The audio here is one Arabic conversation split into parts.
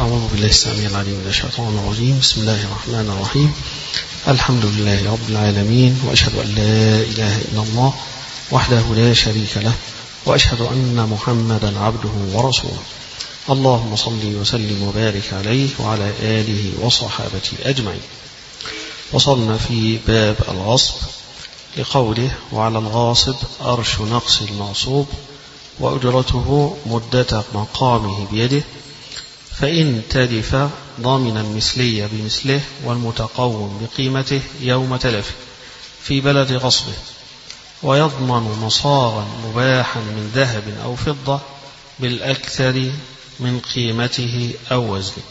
أعوذ بالله السميع العليم من الشيطان الرجيم. بسم الله الرحمن الرحيم. الحمد لله رب العالمين، وأشهد أن لا إله إلا الله وحده لا شريك له، وأشهد أن محمدا عبده ورسوله. اللهم صل وسلم وبارك عليه وعلى آله وصحابته أجمعين. وصلنا في باب الغصب لقوله: وعلى الغاصب أرش نقص المغصوب وأجرته مدة مقامه بيده، فإن تلف ضامن المثلي بمثله والمتقوم بقيمته يوم تلفه في بلد غصبه، ويضمن مصاغا مباحا من ذهب أو فضة بالأكثر من قيمته أو وزنه.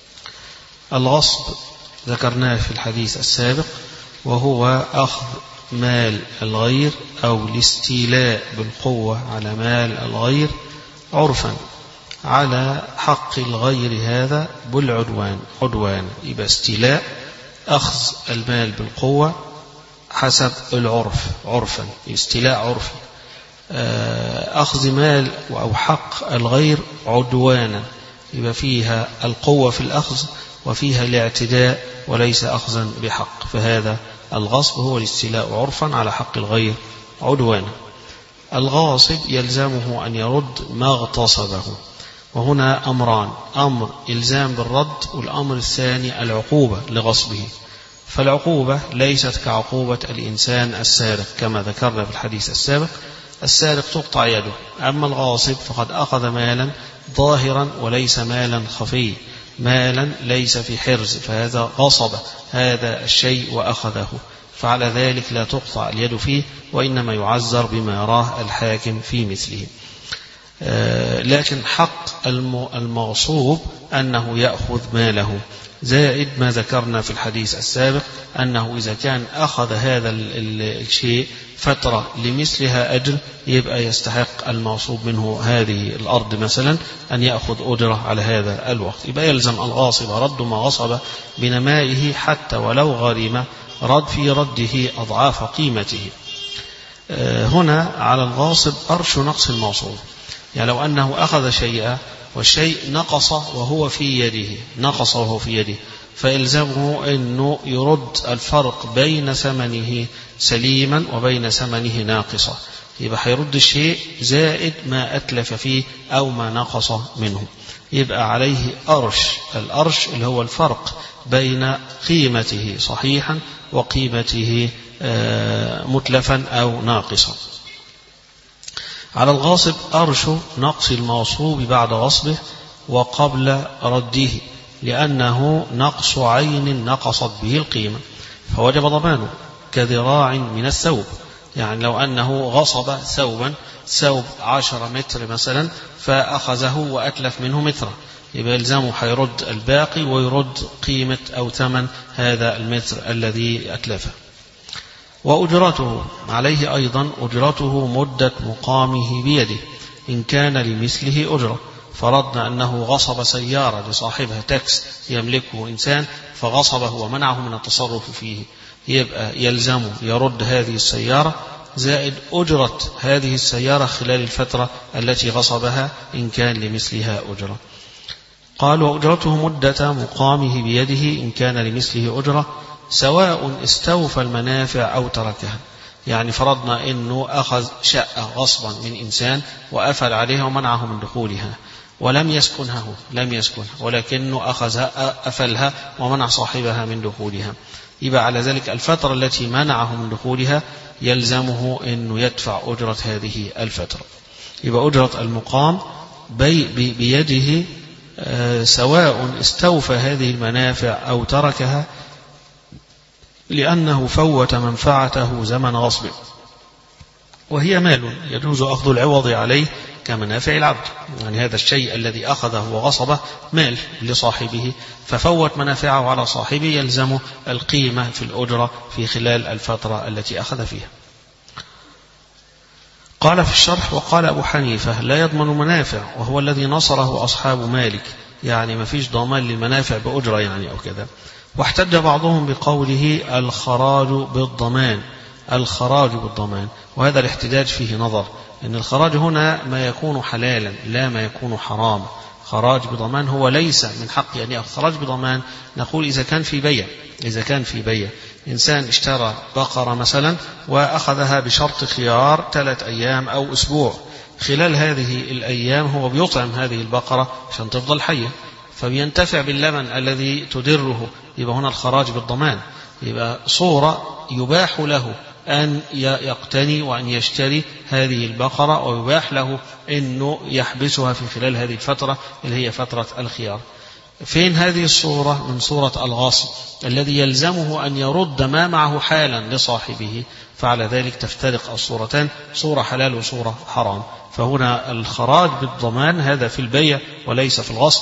الغصب ذكرناه في الحديث السابق، وهو أخذ مال الغير أو الاستيلاء بالقوة على مال الغير عرفا على حق الغير، هذا بالعدوان. يبقى استيلاء أخذ المال بالقوة حسب العرف، عرفا استيلاء عرفي. أخذ مال أو حق الغير عدوانا، يبقى فيها القوة في الأخذ وفيها الاعتداء وليس أخذا بحق، فهذا الغصب هو الاستيلاء عرفا على حق الغير عدوانا. الغاصب يلزمه أن يرد ما اغتصبه، وهنا أمران: أمر إلزام بالرد، والأمر الثاني العقوبة لغصبه. فالعقوبة ليست كعقوبة الإنسان السارق كما ذكرنا في الحديث السابق، السارق تقطع يده، أما الغاصب فقد أخذ مالا ظاهرا وليس مالا خفي، مالا ليس في حرز، فهذا غصب هذا الشيء وأخذه، فعلى ذلك لا تقطع اليد فيه، وإنما يعذر بما يراه الحاكم في مثله. لكن حق المغصوب أنه يأخذ ماله، زائد ما ذكرنا في الحديث السابق أنه إذا كان أخذ هذا الشيء فترة لمثلها أجر، يبقى يستحق المغصوب منه هذه الأرض مثلا أن يأخذ أجرة على هذا الوقت. يبقى يلزم الغاصب رد ما غصب بنمائه حتى ولو غريمة، رد في رده أضعاف قيمته. هنا على الغاصب أرش نقص المغصوب، يعني لو أنه أخذ شيئا والشيء نقص وهو في يده، فإلزمه أنه يرد الفرق بين ثمنه سليما وبين ثمنه ناقصة، يبقى هيرد الشيء زائد ما أتلف فيه أو ما نقص منه، يبقى عليه الأرش اللي هو الفرق بين قيمته صحيحا وقيمته متلفا أو ناقصا. على الغاصب أرش نقص المغصوب بعد غصبه وقبل رده، لأنه نقص عين نقصت به القيمة فوجب ضمانه، كذراع من الثوب. يعني لو أنه غصب ثوب 10 متر مثلا، فأخذه وأتلف منه مترا، يبقى يلزمه حيرد الباقي ويرد قيمة أو ثمن هذا المتر الذي أتلفه. وأجرته عليه أيضا أجرته مدة مقامه بيده، إن كان لمثله أجرة. فرضنا أنه غصب سيارة لصاحبها، تاكس يملكه إنسان، فغصبه ومنعه من التصرف فيه، يبقى يلزم يرد هذه السيارة زائد أجرة هذه السيارة خلال الفترة التي غصبها إن كان لمثلها أجرة. قال: وأجرته مدة مقامه بيده إن كان لمثله أجرة، سواء استوفى المنافع أو تركها. يعني فرضنا أنه أخذ شقة غصبا من إنسان وأفل عليها ومنعه من دخولها ولم يسكنها، ولكنه أخذها أفلها ومنع صاحبها من دخولها، يبقى على ذلك الفترة التي منعه من دخولها يلزمه أنه يدفع أجرة هذه الفترة. يبقى أجرة المقام بيده سواء استوفى هذه المنافع أو تركها، لأنه فوت منفعته زمن غصبه، وهي مال يجوز أخذ العوض عليه كمنافع العبد. يعني هذا الشيء الذي أخذه وغصبه مال لصاحبه، ففوت منافعه على صاحبه، يلزمه القيمة في الأجرة في خلال الفترة التي أخذ فيها. قال في الشرح: وقال أبو حنيفة: لا يضمن منافع، وهو الذي نصره أصحاب مالك، يعني ما فيش ضمان للمنافع بأجرة يعني أو كذا. واحتج بعضهم بقوله الخراج بالضمان، وهذا الاحتجاج فيه نظر، إن الخراج هنا ما يكون حلالا لا ما يكون حراما، خراج بضمان هو ليس من حقه أن يأخذ خراج بضمان. نقول إذا كان في بيع إنسان اشترى بقرة مثلا وأخذها بشرط خيار 3 أيام أو أسبوع، خلال هذه الأيام هو بيطعم هذه البقرة عشان تفضل حية، فبينتفع باللبن الذي تدره، يبقى هنا الخراج بالضمان. يبقى صورة يباح له أن يقتني وأن يشتري هذه البقرة، ويباح له أنه يحبسها في خلال هذه الفترة اللي هي فترة الخيار. فين هذه الصورة؟ من صورة الغاصب الذي يلزمه أن يرد ما معه حالا لصاحبه، فعلى ذلك تفترق الصورتان، صورة حلال وصورة حرام. فهنا الخراج بالضمان هذا في البيع وليس في الغصب.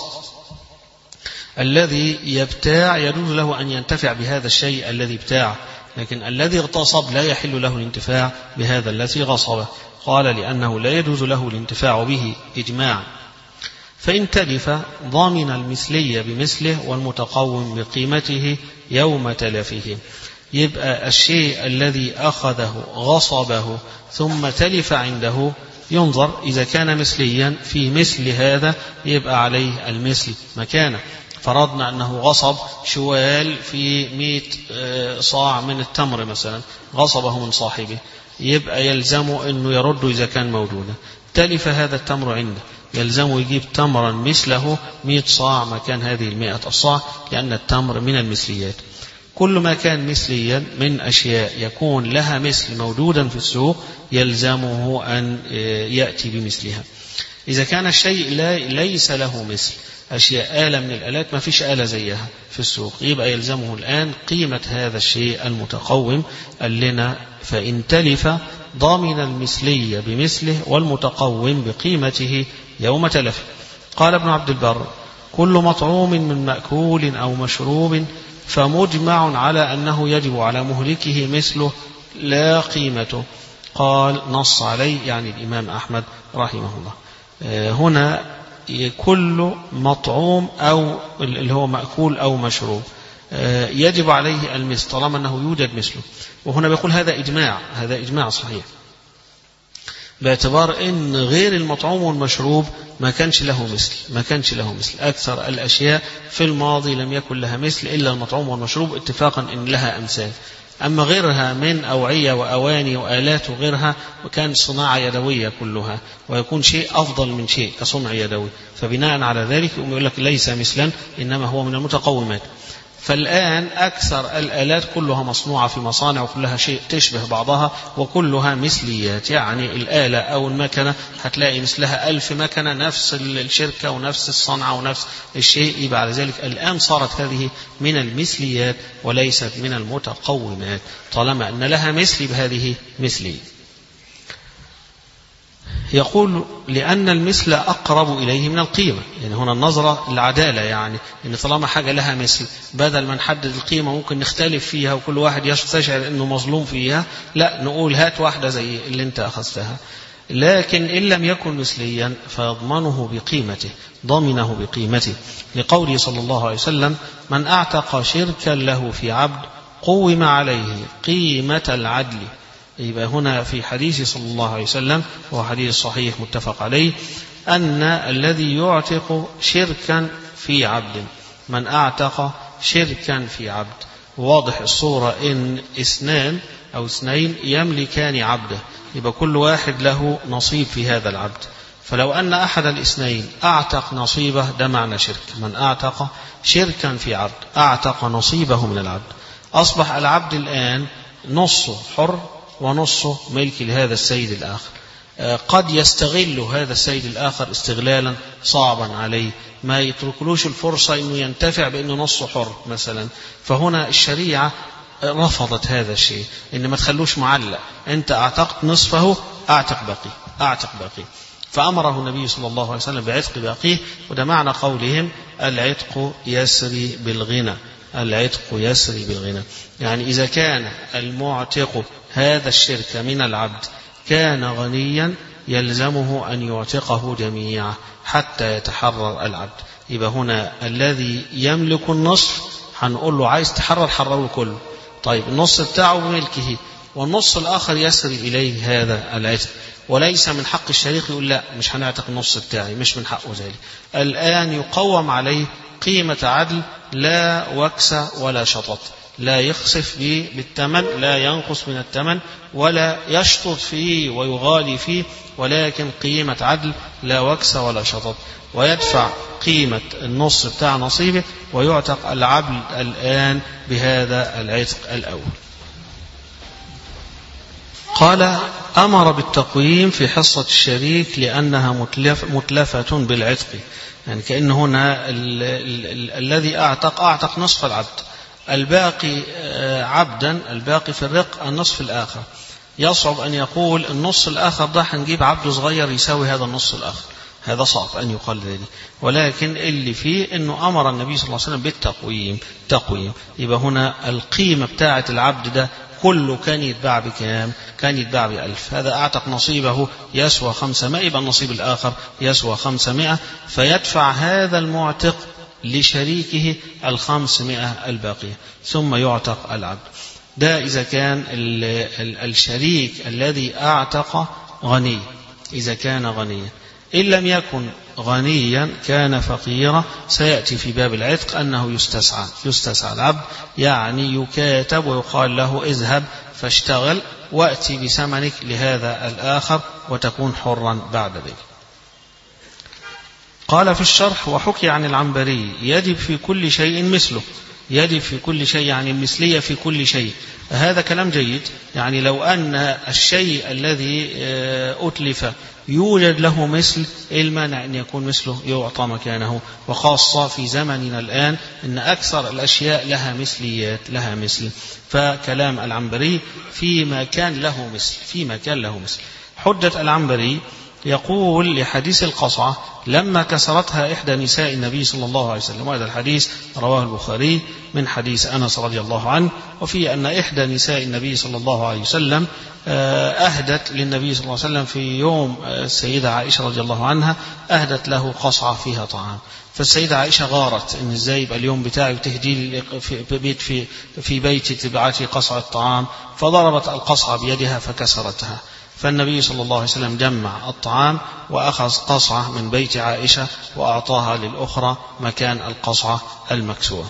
الذي يبتاع يجوز له أن ينتفع بهذا الشيء الذي ابتاع، لكن الذي اغتصب لا يحل له الانتفاع بهذا الذي غصبه. قال لأنه لا يجوز له الانتفاع به إجماعا. فإن تلف ضامن المثلية بمثله والمتقوم بقيمته يوم تلفه. يبقى الشيء الذي أخذه غصبه ثم تلف عنده ينظر إذا كان مثليا في مثل هذا يبقى عليه المثل مكانه. فرضنا أنه غصب شوال في 100 صاع من التمر مثلا، غصبه من صاحبه، يبقى يلزمه أنه يرد إذا كان موجودا. تلف هذا التمر عنده، يلزمه يجيب تمرا مثله 100 صاع مكان هذه 100 الصاع، لأن التمر من المثليات. كل ما كان مثليا من أشياء يكون لها مثل موجودا في السوق يلزمه أن يأتي بمثلها. إذا كان الشيء ليس له مثل، أشياء آلة من الآلات ما فيش آلة زيها في السوق، يبقى يلزمه الآن قيمة هذا الشيء المتقوم لنا. فإن تلف ضامن المثلية بمثله والمتقوم بقيمته يوم تلف. قال ابن عبد البر: كل مطعوم من مأكول أو مشروب فمجمع على أنه يجب على مهلكه مثله لا قيمته. قال نص عليه يعني الإمام أحمد رحمه الله. هنا كل مطعوم أو اللي هو مأكول أو مشروب يجب عليه المثل طالما أنه يوجد مثله. وهنا بيقول هذا إجماع صحيح، باعتبار أن غير المطعوم والمشروب ما كانش له مثل. أكثر الأشياء في الماضي لم يكن لها مثل إلا المطعوم والمشروب اتفاقا إن لها أمثال. أما غيرها من أوعية وأواني وآلات وغيرها وكان صناعة يدوية كلها، ويكون شيء أفضل من شيء كصنع يدوي، فبناء على ذلك يقول لك ليس مثلا إنما هو من المتقومات. فالآن أكثر الآلات كلها مصنوعة في مصانع وكلها شيء تشبه بعضها وكلها مثليات، يعني الآلة أو المكنة هتلاقي مثلها 1000 مكنة نفس الشركة ونفس الصنعة ونفس الشيء. يبقى على ذلك الآن صارت هذه من المثليات وليست من المتقومات طالما أن لها مثل بهذه مثلية. يقول لأن المثل أقرب إليه من القيمة، يعني هنا النظرة العدالة، يعني إن طالما حاجة لها مثل بدل ما نحدد القيمة ممكن نختلف فيها وكل واحد يستشعر أنه مظلوم فيها، لا نقول هات واحدة زي اللي انت أخذتها. لكن إن لم يكن مثليا فيضمنه بقيمته لقوله صلى الله عليه وسلم: من أعتق شركا له في عبد قوم عليه قيمة العدل. يبقى هنا في حديث صلى الله عليه وسلم وهو حديث صحيح متفق عليه أن الذي يعتق شركا في عبد، من أعتق شركا في عبد، واضح الصورة إن 2 أو 2 يملكان عبده، يبقى كل واحد له نصيب في هذا العبد. فلو أن أحد الاثنين أعتق نصيبه ده معنى شرك. من أعتق شركا في عبد أعتق نصيبه من العبد، أصبح العبد الآن نصه حر ونصه ملك لهذا السيد الآخر. قد يستغل هذا السيد الآخر استغلالا صعبا عليه، ما يتركلوش الفرصة أنه ينتفع بأنه نصه حر مثلا. فهنا الشريعة رفضت هذا الشيء، إن ما تخلوش معلق، أنت أعتقت نصفه أعتق باقي. فأمره النبي صلى الله عليه وسلم بعتق باقيه. وده معنى قولهم العتق يسري بالغنى. يعني إذا كان المعتق هذا الشرك من العبد كان غنيا يلزمه أن يعتقه جميعا حتى يتحرر العبد. يبقى هنا الذي يملك النصف هنقول له عايز حرره كله، طيب النص بتاعه بملكه والنص الآخر يسري إليه هذا العتق. وليس من حق الشريك يقول لا مش هنعتق النص بتاعي، مش من حقه ذلك. الآن يقوم عليه قيمة عدل، لا وكس ولا شطط، لا يخسف فيه بالثمن، لا ينقص من الثمن، ولا يشطط فيه ويغالي فيه، ولكن قيمة عدل لا وكس ولا شطط، ويدفع قيمة النص بتاع نصيبه ويعتق العبد الآن بهذا العتق الأول. قال أمر بالتقويم في حصة الشريك لأنها متلفة بالعتق، يعني كأن هنا الذي أعتق نصف العبد، الباقي عبدا، الباقي في الرق النصف الآخر. يصعب أن يقول النص الآخر ده هنجيب عبد صغير يساوي هذا النص الآخر، هذا صعب أن يقال ذلك، ولكن اللي فيه أنه أمر النبي صلى الله عليه وسلم بالتقويم. يبقى هنا القيمة بتاعة العبد ده كله كان يتباع بكام؟ كان يتباع ب1000. هذا أعتق نصيبه يسوى 500، يبقى النصيب الآخر يسوى 500، فيدفع هذا المعتق لشريكه 500 الباقية، ثم يعتق العبد. ده إذا كان الشريك الذي أعتق غني، إذا كان غنيا. إن لم يكن غنيا كان فقيرا، سيأتي في باب العتق أنه يستسعى العبد، يعني يكاتب ويقال له اذهب فاشتغل وأتي بثمنك لهذا الآخر وتكون حرا بعد ذلك. قال في الشرح: وحكي عن العنبري يجب في كل شيء مثله، يجب في كل شيء يعني المثلية في كل شيء. هذا كلام جيد، يعني لو أن الشيء الذي أتلف يوجد له مثل، المانع أن يكون مثله يعطى مكانه، وخاصة في زمننا الآن أن أكثر الأشياء لها مثليات، لها مثل. فكلام العنبري فيما كان له مثل. حجة العنبري يقول لحديث القصعة لما كسرتها إحدى نساء النبي صلى الله عليه وسلم، وهذا الحديث رواه البخاري من حديث أنس رضي الله عنه، وفي أن إحدى نساء النبي صلى الله عليه وسلم أهدت للنبي صلى الله عليه وسلم في يوم السيدة عائشة رضي الله عنها، أهدت له قصعة فيها طعام. فالسيدة عائشة غارت إن إزاي يبقى اليوم بتاعي وتهدي في بيتي تبعتي قصعة طعام، فضربت القصعة بيدها فكسرتها. فالنبي صلى الله عليه وسلم جمع الطعام وأخذ قصعة من بيت عائشة وأعطاها للأخرى مكان القصعة المكسورة.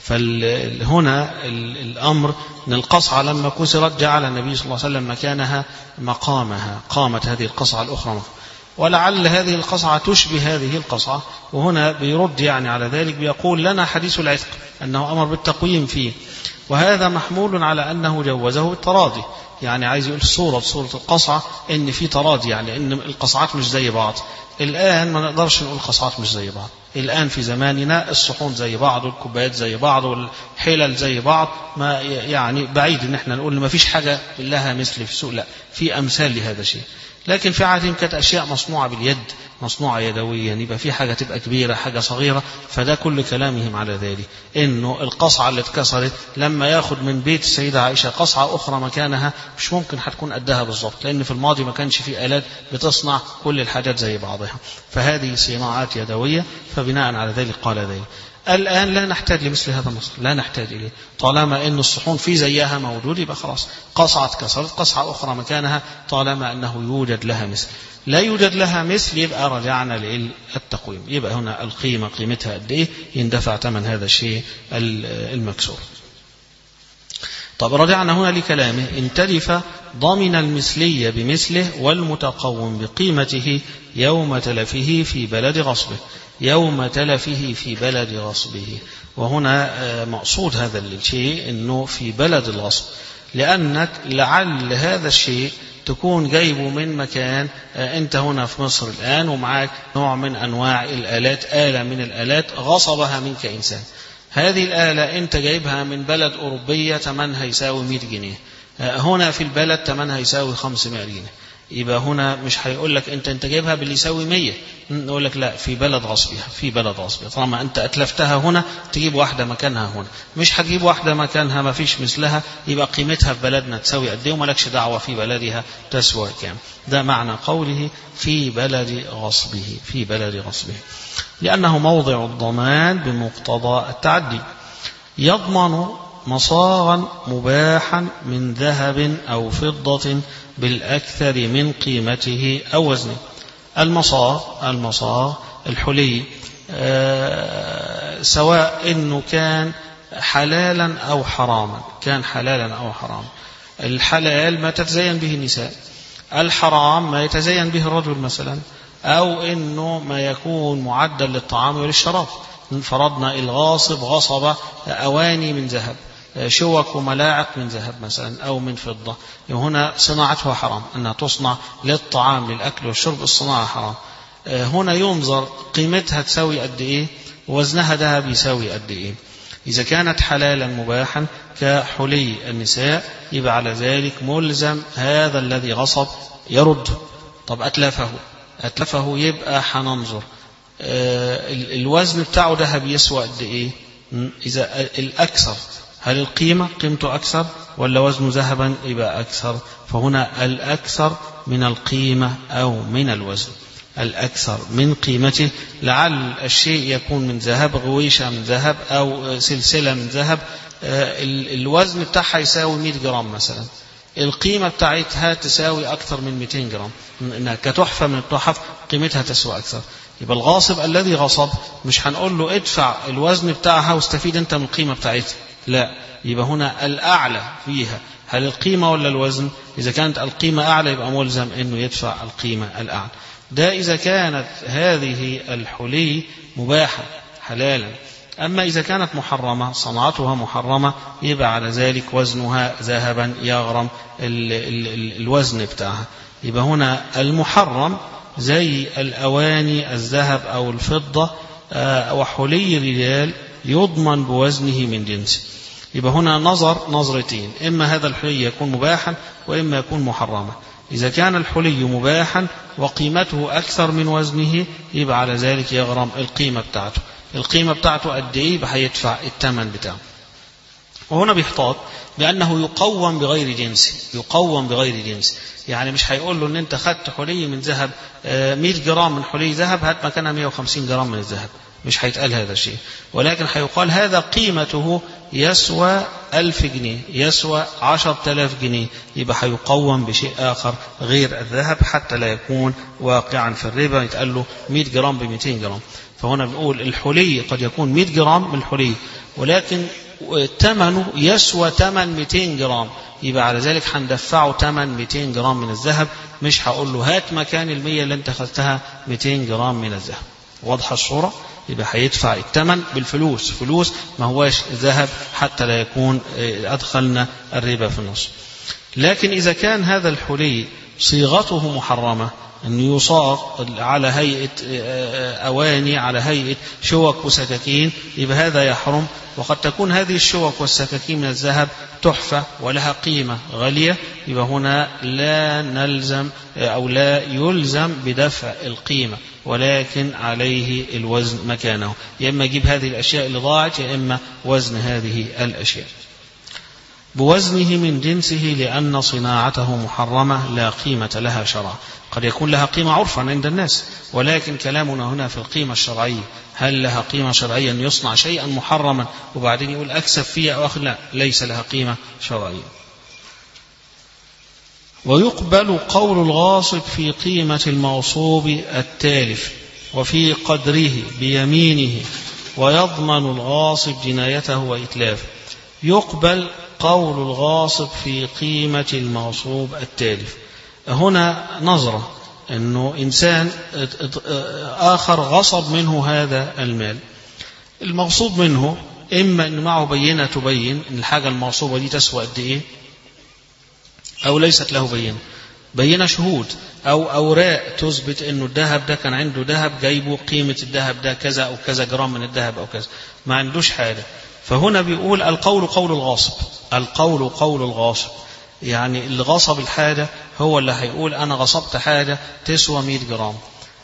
فهنا الأمر أن القصعة لما كسرت جعل النبي صلى الله عليه وسلم مكانها مقامها، قامت هذه القصعة الأخرى، ولعل هذه القصعة تشبه هذه القصعة. وهنا بيرد يعني على ذلك، بيقول لنا حديث العتق أنه أمر بالتقويم فيه، وهذا محمول على أنه جوزه بالتراضي، يعني عايز يقول صورة القصعة إن في تراضي، يعني إن القصعات مش زي بعض. الآن ما نقدرش نقول القصعات مش زي بعض، الآن في زماننا الصحون زي بعض والكوبايات زي بعض والحلل زي بعض، ما يعني بعيد إن احنا نقول ما فيش حاجة لها مثل في السوق، لا، في أمثال لهذا الشيء. لكن في عادهم كانت أشياء مصنوعة باليد، مصنوعة يدويا، يبقى في حاجة تبقى كبيرة حاجة صغيرة، فده كل كلامهم على ذلك. إنه القصعة اللي اتكسرت لما ياخد من بيت السيدة عائشة قصعة أخرى مكانها مش ممكن هتكون قدها بالضبط، لأن في الماضي ما كانش في آلات بتصنع كل الحاجات زي بعضها، فهذه صناعات يدوية، فبناء على ذلك قال ذلك. الآن لا نحتاج لمثل هذا النص، لا نحتاج إليه، طالما أن الصحون في زيها موجود يبقى خلاص، قصعة كسرت قصعة أخرى مكانها، طالما أنه يوجد لها مثل. لا يوجد لها مثل يبقى رجعنا للتقويم، يبقى هنا القيمة قيمتها قد إيه، يندفع ثمن هذا الشيء المكسور. طب رجعنا هنا لكلامه: إن تلف ضمن المثلية بمثله والمتقوم بقيمته يوم تلفه في بلد غصبه، يوم تلفه في بلد غصبه. وهنا مقصود هذا الشيء أنه في بلد الغصب، لأنك لعل هذا الشيء تكون جايبه من مكان، أنت هنا في مصر الآن ومعاك نوع من أنواع الآلات، آلة من الآلات غصبها منك إنسان، هذه الآلة أنت جايبها من بلد أوروبية ثمنها يساوي 100 جنيه، هنا في البلد ثمنها يساوي 500 جنيه، يبقى هنا مش هيقول لك انت جايبها باللي يساوي 100، نقول لك لا، في بلد غصبها، في بلد غصبها، طالما انت اتلفتها هنا تجيب واحده مكانها هنا، مش هتجيب واحده مكانها ما فيش مثلها، يبقى قيمتها في بلدنا تساوي قد ايه ومالكش دعوه في بلدها تسوى كام. ده معنى قوله في بلد غصبه، في بلد غصبه، لانه موضع الضمان بمقتضى التعدي. يضمن مصاغا مباحا من ذهب أو فضة بالأكثر من قيمته أو وزنه. المصاغ الحلي سواء إنه كان حلالا أو حراما، الحلال ما تتزين به النساء، الحرام ما يتزين به الرجل مثلا، أو إنه ما يكون معدل للطعام وللشراب. فرضنا الغاصب غصب أواني من ذهب، شوك وملاعق من ذهب مثلا أو من فضة، هنا صناعتها حرام، أنها تصنع للطعام للأكل والشرب، الصناعة حرام. هنا ينظر قيمتها تساوي قد إيه، وزنها ذهب يساوي قد إيه. إذا كانت حلالا مباحا كحلي النساء يبقى على ذلك ملزم هذا الذي غصب يرد. طب أتلفه يبقى حننظر الوزن بتاعه ذهب يسوى قد إيه. إذا الأكثر، هل قيمته أكثر ولا وزنه ذهبا يبقى أكثر، فهنا الأكثر من القيمة أو من الوزن، الأكثر من قيمته. لعل الشيء يكون من ذهب، غويشة من ذهب أو سلسلة من ذهب، الوزن بتاعها يساوي 100 جرام مثلا، القيمة بتاعتها تساوي أكثر من 200 جرام، إنها كتحفة من التحف قيمتها تسوى أكثر. يبقى الغاصب الذي غصب مش هنقول له ادفع الوزن بتاعها واستفيد أنت من القيمة بتاعتها، لا، يبقى هنا الأعلى فيها هل القيمة ولا الوزن؟ إذا كانت القيمة أعلى يبقى ملزم أنه يدفع القيمة الأعلى. ده إذا كانت هذه الحلي مباحة حلالا. أما إذا كانت محرمة، صنعتها محرمة، يبقى على ذلك وزنها ذهبا يغرم الوزن بتاعها. يبقى هنا المحرم زي الأواني الذهب أو الفضة وحلي الرجال يضمن بوزنه من جنسه. يبقى هنا نظرتين، إما هذا الحلي يكون مباحا وإما يكون محرما. إذا كان الحلي مباحا وقيمته أكثر من وزنه يبقى على ذلك يغرم القيمة بتاعته قد إيه، يبقى هيدفع الثمن بتاعه. وهنا بيحتاط بأنه يقوم بغير جنس، يعني مش هيقول له إن أنت خدت حلي من ذهب 100 جرام من حلي ذهب هات مكانها 150 جرام من الذهب، مش هيتقال هذا الشيء، ولكن هيقال هذا قيمته يسوى 1000 جنيه، يسوى 10,000 جنيه، يبقى هيقوم بشيء آخر غير الذهب حتى لا يكون واقعا في الربا، يتقال له 100 جرام ب 200 جرام. فهنا بنقول الحلي قد يكون 100 جرام من الحلي ولكن ثمنه يسوى ثمن 200 جرام، يبقى على ذلك هندفعه ثمن 200 جرام من الذهب، مش هقول له هات مكان 100 اللي انت خدتها 200 جرام من الذهب. واضحة الصورة؟ يبقى هيدفع الثمن بالفلوس، فلوس ما هواش ذهب حتى لا يكون أدخلنا الربا في النص. لكن إذا كان هذا الحلي صيغته محرمة، أن يصاغ على هيئة أواني، على هيئة شوك وسكاكين، يبقى هذا يحرم. وقد تكون هذه الشوك والسكاكين من الذهب تحفة ولها قيمة غالية، يبقى هنا لا نلزم أو لا يلزم بدفع القيمة، ولكن عليه الوزن مكانه، يا إما يجيب هذه الأشياء اللي ضاعت يا إما وزن هذه الأشياء بوزنه من جنسه، لأن صناعته محرمة لا قيمة لها شرعا. قد يكون لها قيمة عرفا عند الناس، ولكن كلامنا هنا في القيمة الشرعية، هل لها قيمة شرعية أن يصنع شيئا محرما وبعدين يقول أكسب فيه أو أخذ؟ لا، ليس لها قيمة شرعية. ويقبل قول الغاصب في قيمة المغصوب التالف وفي قدره بيمينه، ويضمن الغاصب جنايته وإتلافه. يقبل قول الغاصب في قيمة المغصوب التالف. هنا نظرة أنه إنسان آخر غصب منه هذا المال، المغصوب منه إما أن معه بينة تبين أن الحاجة المغصوبة دي تسوى قد إيه، أو ليست له بينة شهود، أو أوراق تثبت أنه الذهب ده كان عنده ذهب جايبه قيمة الذهب ده كذا أو كذا جرام من الذهب أو كذا، ما عندوش حاجة. فهنا بيقول القول قول الغاصب، القول قول الغاصب، يعني اللي غصب الحاجة هو اللي هيقول أنا غصبت حاجة تسوى 100 جرام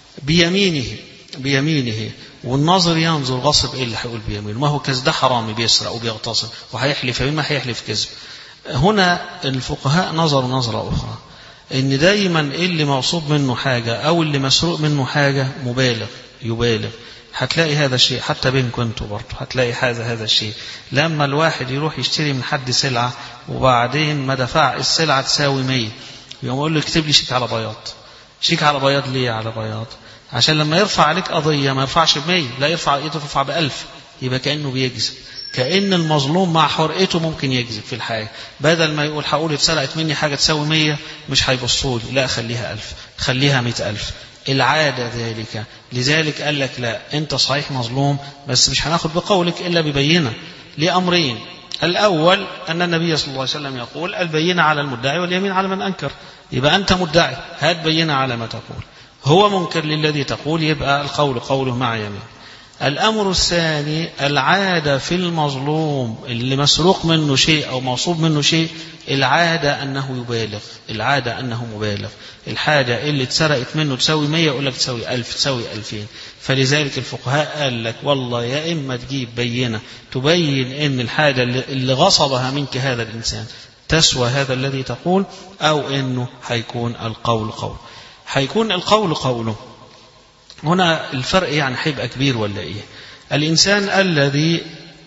بيمينه، والناظر ينظر غصب إيه اللي هيقول بيمينه، ما هو كذا ده حرامي بيسرق وبيغتصب وهيحلف يمين، ما هيحلف كذب. هنا الفقهاء نظروا نظرة أخرى، إن دايما اللي مغصوب منه حاجة أو اللي مسروق منه حاجة مبالغ، يبالغ. هتلاقي هذا الشيء حتى بينكم انتوا برضه، هتلاقي هذا الشيء لما الواحد يروح يشتري من حد سلعة وبعدين ما دفع السلعة تساوي 100، يقوم يقول له اكتب لي شيك على بياض. شيك على بياض ليه على بياض؟ عشان لما يرفع عليك قضية ما يرفعش ب100، لا يرفع ب1000، يبقى كأنه بيكذب، كأن المظلوم مع حرقته ممكن يكذب في الحاجة. بدل ما يقول هقول اتسرقت مني حاجة تساوي 100 مش هيبصوا لي، لا خليها 1000، خليها 100,000. العادة ذلك. لذلك قال لك لا، انت صحيح مظلوم بس مش هناخد بقولك إلا ببينة لأمرين. الأول أن النبي صلى الله عليه وسلم يقول البينة على المدعي واليمين على من أنكر. يبقى أنت مدعي، هات بينة على ما تقول. هو منكر للذي تقول، يبقى القول قوله مع يمين. الأمر الثاني العادة في المظلوم اللي مسروق منه شيء أو موصوب منه شيء، العادة أنه يبالغ، العادة أنه مبالغ. الحاجة اللي اتسرقت منه تساوي 100 يقول لك تساوي 1000 تساوي 2000. فلذلك الفقهاء قال لك والله يا إما تجيب بينة تبين إن الحاجة اللي غصبها منك هذا الإنسان تسوى هذا الذي تقول، أو إنه هيكون القول قول. هيكون القول قوله. هنا الفرق يعني هيبقى كبير ولا إيه؟ الإنسان الذي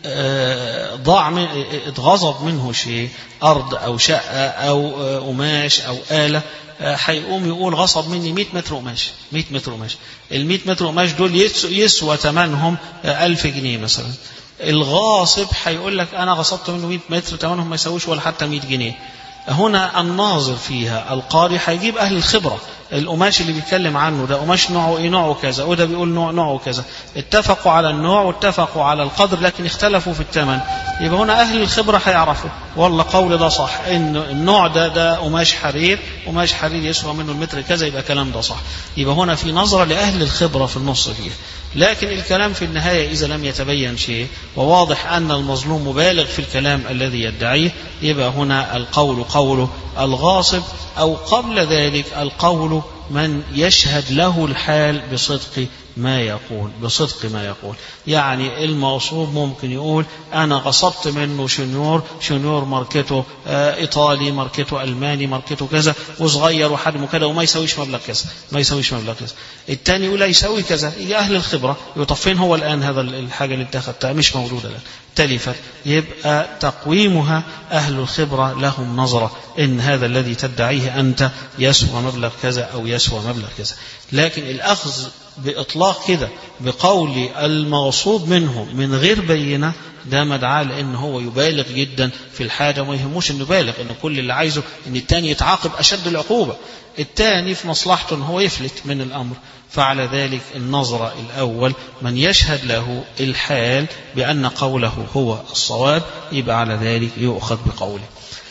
اتغضب منه شيء، أرض أو شقة أو قماش أو آلة، هيقوم يقول غصب مني 100 متر قماش. 100 متر قماش، ال100 متر قماش دول يسوى ثمنهم 1000 جنيه مثلا. الغاصب هيقول لك أنا غصبت منه 100 متر ثمنهم ما يسويش ولا حتى 100 جنيه. هنا الناظر فيها القاضي هيجيب أهل الخبرة. القماش اللي بيتكلم عنه ده قماش نوعه ايه؟ نوعه كذا، وده بيقول نوعه كذا. اتفقوا على النوع واتفقوا على القدر لكن اختلفوا في الثمن. يبقى هنا أهل الخبرة هيعرفوا والله قول ده صح، إن النوع ده قماش حرير، قماش حرير يسوى منه المتر كذا، يبقى كلام ده صح. يبقى هنا في نظرة لأهل الخبرة في النص فيه. لكن الكلام في النهاية إذا لم يتبين شيء وواضح أن المظلوم مبالغ في الكلام الذي يدعيه، يبقى هنا القول قوله الغاصب، أو قبل ذلك القول من يشهد له الحال بصدق ما يقول، بصدق ما يقول. يعني المغصوب ممكن يقول أنا غصبت منه شنيور ماركته إيطالي، ماركته ألماني، ماركته كذا، وصغير وحجمه كذا وما يسويش مبلغ كذا، ما يسويش مبلغ كذا. الثاني يقول لا يسوي كذا. يجي أهل الخبرة يطفين هو الآن هذا الحاجة اللي اتخذتها مش موجودة الآن، تلفت. يبقى تقويمها أهل الخبرة لهم نظرة إن هذا الذي تدعيه أنت يسوى مبلغ كذا أو يسوى مبلغ كذا. لكن الأخذ بإطلاق كده بقول المغصوب منه من غير بينة، ده مدعاة لأنه هو يبالغ جدا في الحاجة، وما يهموش أنه يبالغ، أنه كل اللي عايزه أن التاني يتعاقب أشد العقوبة، التاني في مصلحته أنه هو يفلت من الأمر. فعلى ذلك النظرة الأول من يشهد له الحال بأن قوله هو الصواب، يبقى على ذلك يؤخذ بقوله.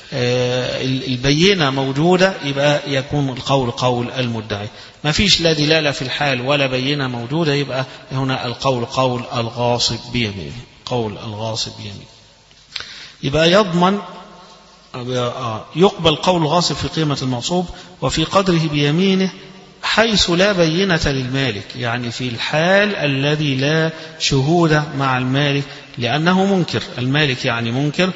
البينة موجودة يبقى يكون القول قول المدعي. ما فيش لا دلالة في الحال ولا بينة موجودة، يبقى هنا القول قول الغاصب بيمينه، قول الغاصب بيمينه. يبقى يضمن يقبل قول الغاصب في قيمة المغصوب وفي قدره بيمينه حيث لا بينة للمالك، يعني في الحال الذي لا شهود مع المالك لأنه منكر. المالك يعني منكر،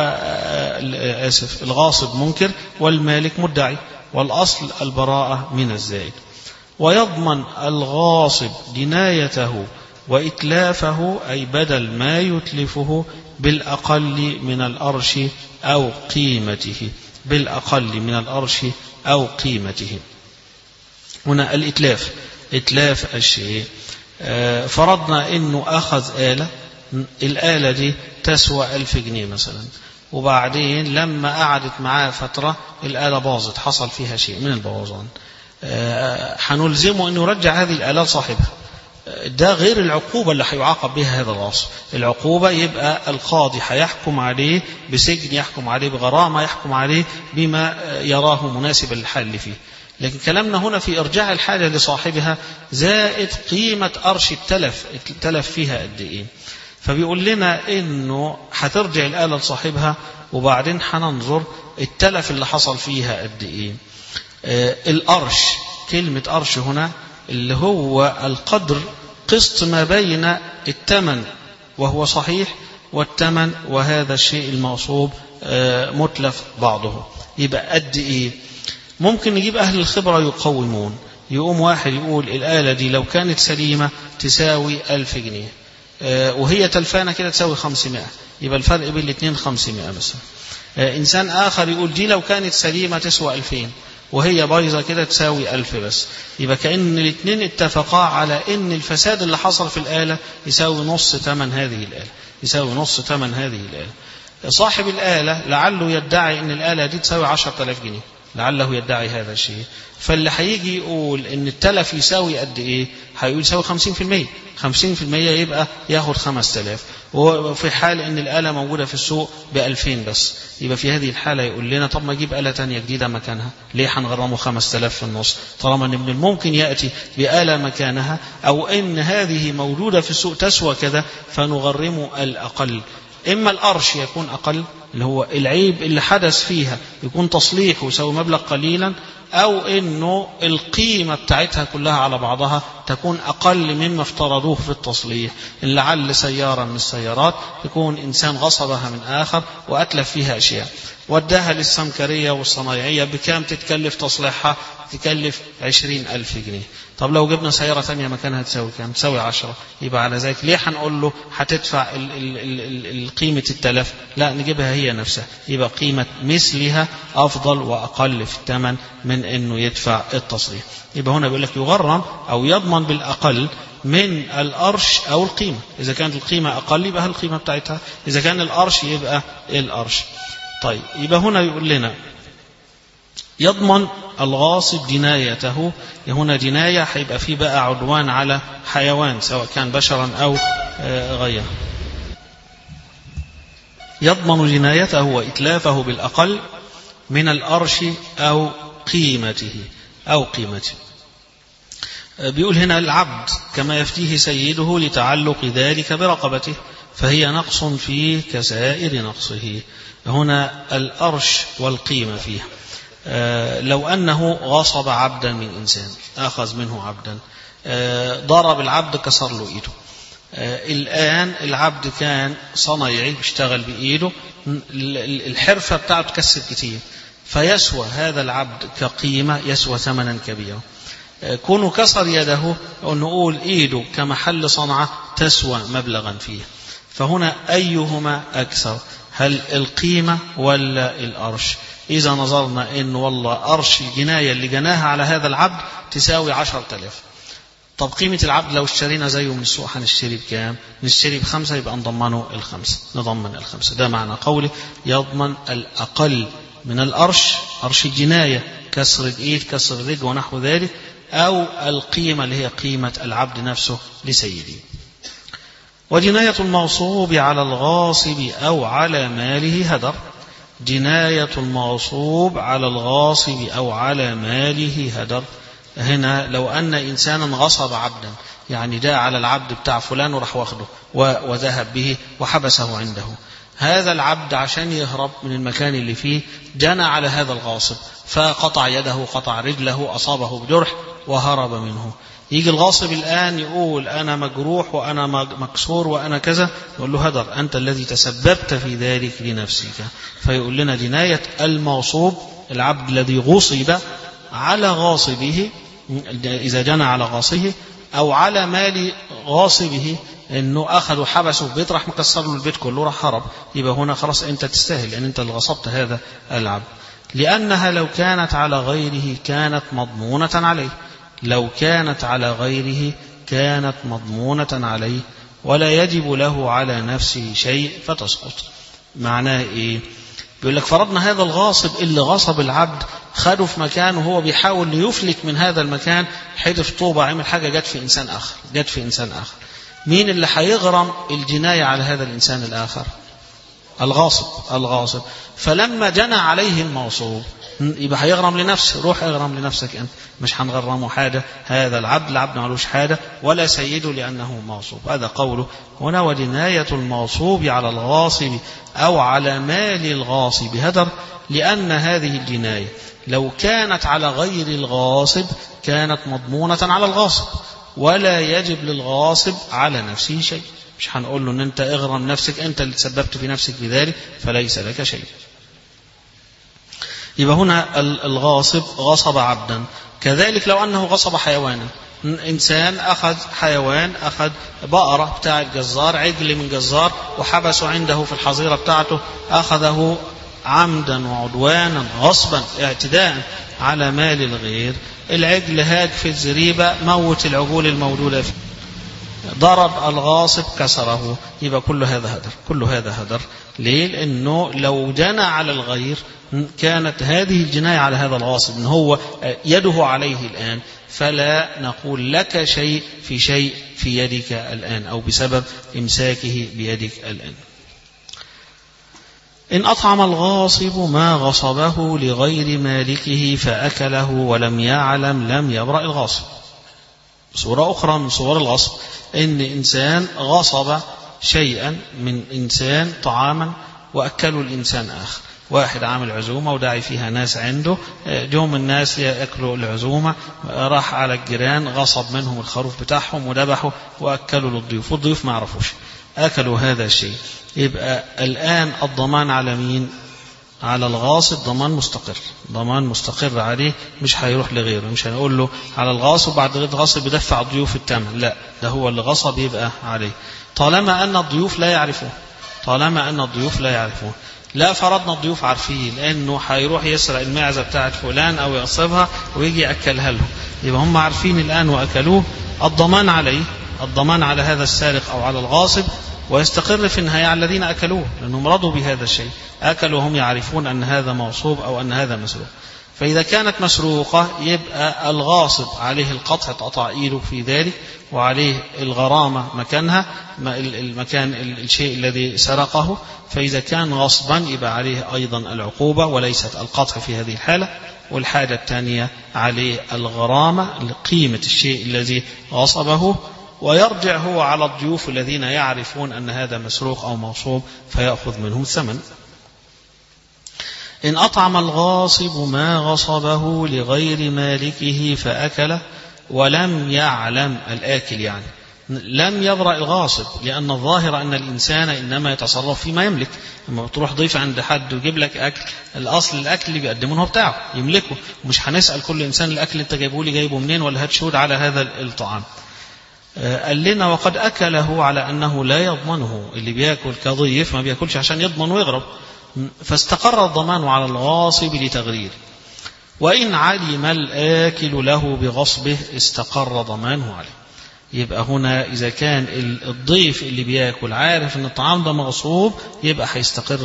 وآسف الغاصب منكر والمالك مدعي، والأصل البراءة من الزائد. ويضمن الغاصب جنايته وإتلافه، أي بدل ما يتلفه، بالأقل من الأرش أو قيمته، بالأقل من الأرش أو قيمته. هنا الإتلاف، إتلاف الشيء. فرضنا إنه أخذ آلة، الآلة دي تسوى 1000 جنيه مثلا، وبعدين لما قعدت معاه فترة الآلة باظت، حصل فيها شيء من البوظان، هنلزمه أنه يرجع هذه الآلة لصاحبها. ده غير العقوبة اللي هيعاقب بها هذا الغاصب. العقوبة يبقى القاضي هيحكم عليه بسجن، يحكم عليه بغرامة، يحكم عليه بما يراه مناسبا للحال اللي فيه. لكن كلامنا هنا في إرجاع الحاجة لصاحبها زائد قيمة أرش التلف فيها قد إيه. فبيقول لنا إنه هترجع الآلة لصاحبها، وبعدين هننظر التلف اللي حصل فيها قد إيه. الأرش، كلمة أرش هنا اللي هو القدر، قسط ما بين الثمن وهو صحيح والثمن وهذا الشيء المغصوب متلف بعضه. يبقى قد إيه؟ ممكن نجيب أهل الخبرة يقومون، يقوم واحد يقول الآلة دي لو كانت سليمة تساوي 1000 جنيه وهي تلفانة كده تساوي 500، يبقى الفرق بين الاثنين 500 مثلا. إنسان آخر يقول دي لو كانت سليمة تسوى 2000 وهي بايظة كده تساوي 1000 بس، يبقى كأن الاثنين اتفقا على أن الفساد اللي حصل في الآلة يساوي نص ثمن هذه الآلة، يساوي نص ثمن هذه الآلة. صاحب الآلة لعله يدعي أن الآلة دي تساوي 10000 جنيه، لعله يدعي هذا الشيء، فاللي هيجي يقول أن التلف يساوي قد إيه؟ هيقول يساوي 50%، 50% يبقى ياخد 5000، وفي حال أن الآلة موجودة في السوق ب2000 بس، يبقى في هذه الحالة يقول لنا طب ما أجيب آلة تانية جديدة مكانها، ليه هنغرمه 5000 في النص طالما أن من الممكن يأتي بآلة مكانها، أو أن هذه موجودة في السوق تسوى كذا فنغرمه الأقل. إما الأرش يكون أقل اللي هو العيب اللي حدث فيها يكون تصليح ويساوي مبلغ قليلا، أو إنه القيمة بتاعتها كلها على بعضها تكون أقل مما افترضوه في التصليح. إن لعل سيارة من السيارات يكون إنسان غصبها من آخر وأتلف فيها أشياء وداها للسمكرية والصنايعية، بكام تتكلف تصليحها؟ تكلف 20,000 جنيه. طب لو جبنا سيارة ثانية مكانها تساوي كام؟ تساوي 10. يبقى على ذلك ليه هنقول له هتدفع قيمة التلف؟ لا، نجيبها هي نفسها، يبقى قيمة مثلها أفضل وأقل في الثمن من أنه يدفع التصريح. يبقى هنا بيقول لك يغرم أو يضمن بالأقل من الأرش أو القيمة. إذا كانت القيمة أقل يبقى القيمة بتاعتها، إذا كان الأرش يبقى الأرش. طيب يبقى هنا يقول لنا يضمن الغاصب جنايته. هنا جناية هيبقى فيه بقى عدوان على حيوان سواء كان بشرا أو غيره. يضمن جنايته وإتلافه بالأقل من الأرش أو قيمته بيقول هنا العبد كما يفتيه سيده لتعلق ذلك برقبته فهي نقص فيه كسائر نقصه. هنا الأرش والقيمة فيها. لو أنه غصب عبدا من إنسان، أخذ منه عبدا، ضرب العبد كسر له إيده. الآن العبد كان صنايعي بيشتغل بإيده، الحرفة بتاعته تكسر كتير، فيسوى هذا العبد كقيمة، يسوى ثمنا كبيرا. كونه كسر يده ونقول إيده كمحل صنعة تسوى مبلغا فيه. فهنا أيهما أكثر، هل القيمة ولا الأرش؟ إذا نظرنا إن والله أرش الجناية اللي جناها على هذا العبد تساوي 10,000، طب قيمة العبد لو اشترينا زيه من السوق هنشتري بكام؟ نشتري ب5، يبقى نضمن ال5. ده معنى قوله يضمن الأقل من الأرش، أرش الجناية كسر الإيد كسر الرجل ونحو ذلك، أو القيمة اللي هي قيمة العبد نفسه لسيده. وجناية المغصوب على الغاصب أو على ماله هدر. جناية المغصوب على الغاصب أو على ماله هدر. هنا لو أن إنسانا غصب عبدا، يعني جاء على العبد بتاع فلان وراح واخده وذهب به وحبسه عنده، هذا العبد عشان يهرب من المكان اللي فيه جنى على هذا الغاصب فقطع يده قطع رجله أصابه بجرح وهرب منه. يجي الغاصب الآن يقول أنا مجروح وأنا مكسور وأنا كذا، يقول له هدر، أنت الذي تسببت في ذلك لنفسك. فيقول لنا جناية المغصوب، العبد الذي غصب على غاصبه إذا جنى على غاصبه أو على مال غاصبه، إنه أخذ حبسه في بيت راح مكسر له البيت كله راح هرب، يبقى هنا خلاص أنت تستاهل لأن أنت اللي غصبت هذا العبد. لأنها لو كانت على غيره كانت مضمونة عليه، لو كانت على غيره كانت مضمونة عليه ولا يجب له على نفسه شيء فتسقط. معناه إيه؟ بيقول لك فرضنا هذا الغاصب اللي غصب العبد خده في مكان وهو بيحاول ليفلت من هذا المكان، حدف طوبة عمل حاجة جت في إنسان آخر، مين اللي هيغرم الجناية على هذا الإنسان الآخر؟ الغاصب. فلما جنى عليه المغصوب يبقى هيغرم لنفسه، روح اغرم لنفسك أنت، مش هنغرمه حاجة. هذا العبد معلوش حاجة ولا سيده لأنه مغصوب. هذا قوله هنا وجناية المغصوب على الغاصب أو على مال الغاصب هدر. لأن هذه الجناية لو كانت على غير الغاصب كانت مضمونة على الغاصب ولا يجب للغاصب على نفسه شيء. مش هنقول له ان انت اغرم نفسك، انت اللي تسببت في نفسك بذلك فليس لك شيء. يبقى هنا الغاصب غصب عبدا. كذلك لو أنه غصب حيوانا، إنسان أخذ حيوان، أخذ بقرة بتاع الجزار، عجل من جزار، وحبسه عنده في الحظيرة بتاعته، أخذه عمدا وعدوانا غصبا اعتداء على مال الغير. العجل هاج في الزريبة، موت العجول المولودة فيه، ضرب الغاصب كسره، يبقى كل هذا هدر، كل هذا هدر. ليه؟ لأنه لو جنى على الغير كانت هذه الجناية على هذا الغاصب إن هو يده عليه الآن، فلا نقول لك شيء في يدك الآن، أو بسبب إمساكه بيدك الآن. إن أطعم الغاصب ما غصبه لغير مالكه فأكله ولم يعلم لم يبرأ الغاصب. صورة أخرى من صور الغصب، إن إنسان غصب شيئا من إنسان طعاما وأكلوا الإنسان آخر. واحد عامل عزومة وداعي فيها ناس عنده، جوم الناس يأكلوا العزومة، راح على الجيران غصب منهم الخروف بتاعهم وذبحوا وأكلوا للضيوف، والضيوف ما عرفوش أكلوا هذا الشيء. يبقى الآن الضمان على مين؟ على الغاصب، ضمان مستقر عليه، مش هيروح لغيره. مش هنقول له على الغاصب بعد غير الغاصب يدفع الضيوف الثمن، لا، ده هو اللي غصب يبقى عليه، طالما أن الضيوف لا يعرفون. لا فرضنا الضيوف عارفين، لأنه هيروح يسرق المعزة بتاعت فلان أو يغصبها ويجي يأكلها له، يبقى هم عارفين الآن وأكلوه، الضمان عليه، الضمان على هذا السارق أو على الغاصب، ويستقر في النهاية على الذين أكلوه، لأنهم رضوا بهذا الشيء، أكلوا وهم يعرفون أن هذا مغصوب أو أن هذا مسروق. فإذا كانت مسروقة يبقى الغاصب عليه القطع، تقطع إيده في ذلك، وعليه الغرامة مكانها، المكان الشيء الذي سرقه. فإذا كان غصبا يبقى عليه أيضا العقوبة وليست القطع في هذه الحالة. والحاجة الثانية عليه الغرامة لقيمة الشيء الذي غصبه، ويرجع هو على الضيوف الذين يعرفون أن هذا مسروق أو مغصوب فيأخذ منهم الثمن. إن أطعم الغاصب ما غصبه لغير مالكه فأكله ولم يعلم، الآكل يعني لم يبرأ الغاصب، لأن الظاهر أن الإنسان إنما يتصرف فيما يملك. لما بتروح ضيف عند حد ويجيب لك أكل، الأصل الأكل اللي بيقدمه هو بتاعه يملكه، مش هنسأل كل إنسان الأكل أنت جايبه لي جايبه منين، ولا هات شهود على هذا الطعام. قال لنا وقد أكله على أنه لا يضمنه، اللي بيأكل كضيف ما بيأكلش عشان يضمن ويغرب، فاستقر الضمان على الغاصب لتغرير. وإن علم الآكل له بغصبه استقر ضمانه عليه. يبقى هنا إذا كان الضيف اللي بيأكل عارف أن الطعام ده مغصوب، يبقى هيستقر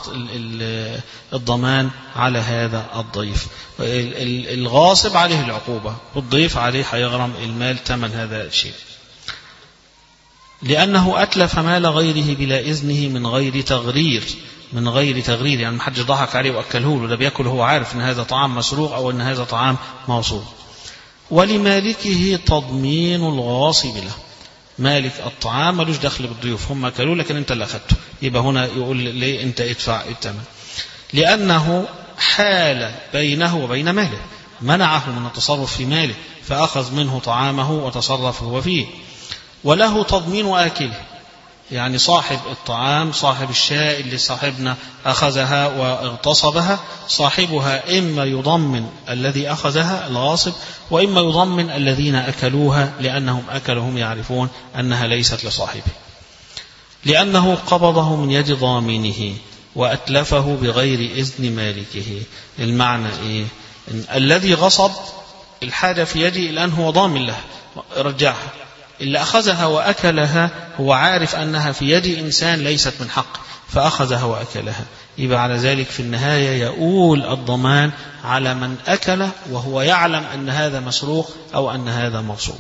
الضمان على هذا الضيف. الغاصب عليه العقوبة، والضيف عليه هيغرم المال ثمن هذا الشيء، لأنه أتلف مال غيره بلا إذنه من غير تغرير، يعني محدش ضحك عليه وأكله له، ده بيأكل هو عارف أن هذا طعام مسروق أو أن هذا طعام موصول. ولمالكه تضمين الغاصب له، مالك الطعام ملوش دخل بالضيوف، هم أكلوا لكن أنت اللي أخذته، يبقى هنا يقول ليه أنت ادفع الثمن، لأنه حال بينه وبين ماله، منعه من التصرف في ماله فأخذ منه طعامه وتصرف هو فيه. وله تضمين آكله، يعني صاحب الطعام، صاحب الشاء اللي صاحبنا أخذها واغتصبها، صاحبها إما يضمن الذي أخذها الغاصب، وإما يضمن الذين أكلوها، لأنهم أكلهم يعرفون أنها ليست لصاحبه، لأنه قبضه من يد ضامنه وأتلفه بغير إذن مالكه. المعنى إيه؟ إن الذي غصب الحاجة في يده الآن هو ضامن له، رجعها. اللي أخذها وأكلها هو عارف أنها في يد إنسان ليست من حق، فأخذها وأكلها، يبقى على ذلك في النهاية يؤول الضمان على من أكل وهو يعلم أن هذا مسروق أو أن هذا مغصوب.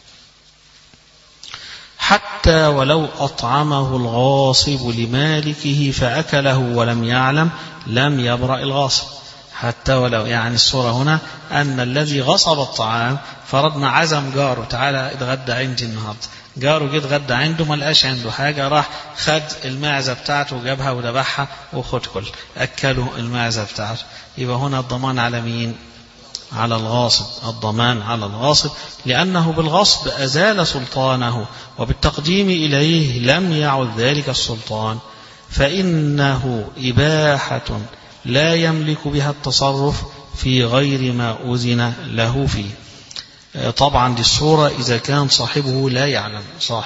حتى ولو أطعمه الغاصب لمالكه فأكله ولم يعلم لم يبرأ الغاصب. حتى ولو، يعني الصورة هنا أن الذي غصب الطعام، فرضنا عزم جاره تعالى اتغدى عندي النهارده، جاره جه اتغدى عنده ما لقاش عنده حاجة، راح خد المعزة بتاعته وجابها وذبحها وخد كل أكله المعزة بتاعته، يبقى هنا الضمان على مين؟ على الغاصب، الضمان على الغاصب، لأنه بالغصب أزال سلطانه، وبالتقديم إليه لم يعد ذلك السلطان، فإنه إباحة لا يملك بها التصرف في غير ما أذن له فيه. طبعا دي الصورة إذا كان صاحبه لا يعلم،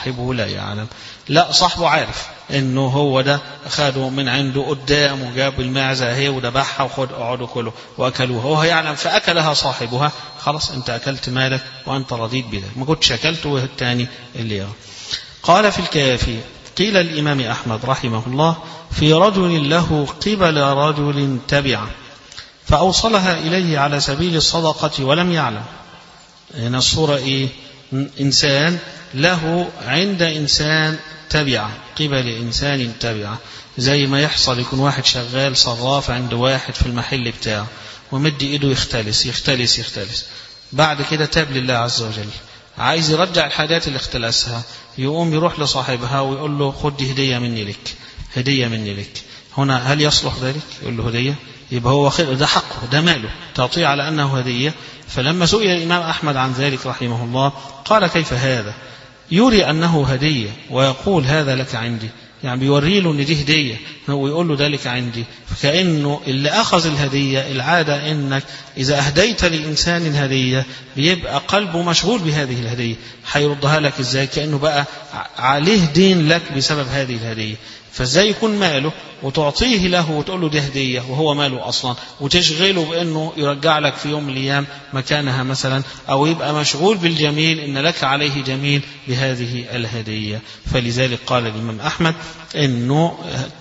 لا صاحبه عارف إنه هو ده أخده من عنده قدام وجاب المعزة هي وذبحها وخد اقعدوا كله وأكلوها، وهو يعلم فأكلها صاحبها، خلاص أنت أكلت مالك وأنت رضيت بذلك، ما كنتش أكلته والثاني اللي يغير. قال في الكافي قيل الإمام أحمد رحمه الله في رجل له قبل رجل تبعه فأوصلها إليه على سبيل الصدقة ولم يعلم. هنا الصورة إيه؟ إنسان له عند إنسان تبعه، قبل إنسان تبعه، زي ما يحصل يكون واحد شغال صراف عند واحد في المحل بتاعه ومد إيده يختلس، بعد كده تاب لله عز وجل، عايز يرجع الحاجات اللي اختلسها، يقوم يروح لصاحبها ويقول له خد دي هدية مني لك. هنا هل يصلح ذلك؟ يقول له هدية؟ يبقى هو ده حقه، ده ماله، تعطيه على أنه هدية. فلما سئل الإمام أحمد عن ذلك رحمه الله قال كيف هذا يري أنه هدية ويقول هذا لك عندي، يعني بيوري له ان دي هديه ويقول له ذلك عندي. فكأنه اللي اخذ الهديه، العاده انك اذا اهديت لانسان هديه بيبقى قلبه مشغول بهذه الهديه، هيردها لك ازاي؟ كأنه بقى عليه دين لك بسبب هذه الهديه. فازاي يكون ماله وتعطيه له وتقول له دي هديه وهو ماله اصلا، وتشغله بانه يرجع لك في يوم من الايام مكانها مثلا، او يبقى مشغول بالجميل ان لك عليه جميل بهذه الهديه. فلذلك قال الامام احمد انه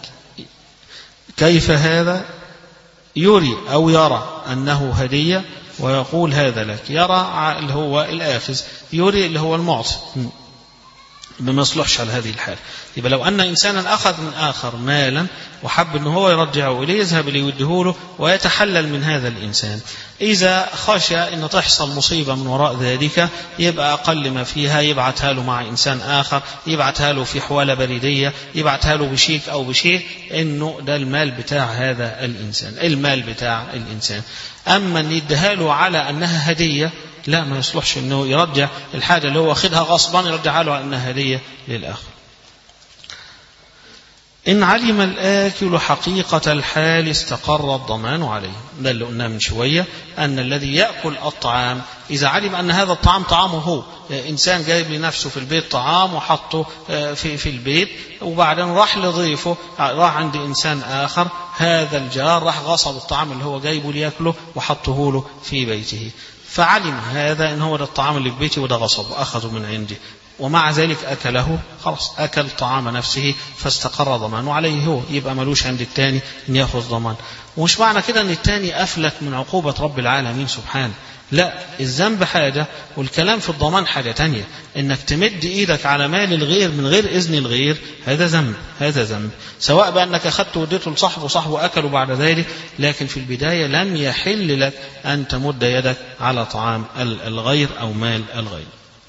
كيف هذا يري او يرى انه هديه ويقول هذا لك، يرى اللي هو الاخذ، يري اللي هو المعطي، ما يصلحش على هذه الحال. يبقى لو أن إنسانا أخذ من آخر مالا وحب أنه هو يرجعه إليه يذهب إليه ويديه له ويتحلل من هذا الإنسان. إذا خشى أن تحصل مصيبة من وراء ذلك يبقى أقل ما فيها يبعتها له مع إنسان آخر، يبعتها له في حوالة بريدية، يبعتها له بشيك أو بشيء، إنه ده المال بتاع هذا الإنسان، المال بتاع الإنسان. أما أن يديها له على أنها هدية لا، ما يصلحش انه يرجع الحاجة اللي هو خدها غصبا يرجعها له انها هدية للآخر. إن علم الآكل حقيقة الحال استقر الضمان عليه. ده اللي قلناه من شوية، أن الذي يأكل الطعام إذا علم أن هذا الطعام طعامه هو، إنسان جايب لنفسه في البيت طعام وحطه في البيت، وبعدين راح لضيفه، راح عند إنسان آخر، هذا الجار راح غصب الطعام اللي هو جايبه ليأكله وحطه له في بيته، فعلم هذا إن هو ده الطعام اللي في بيتي وده غصب وأخذه من عندي، ومع ذلك أكله، خلاص أكل طعام نفسه فاستقر ضمانه عليه هو، يبقى ملوش عند التاني إن يأخذ ضمان. ومش معنى كده أن التاني أفلت من عقوبة رب العالمين سبحانه، لا، الذنب حاجة والكلام في الضمان حاجة تانية. إنك تمد إيدك على مال الغير من غير إذن الغير هذا ذنب، سواء بأنك أخذت وديته لصاحبه وصاحبه أكله بعد ذلك، لكن في البداية لم يحل لك أن تمد يدك على طعام الغير أو مال الغير.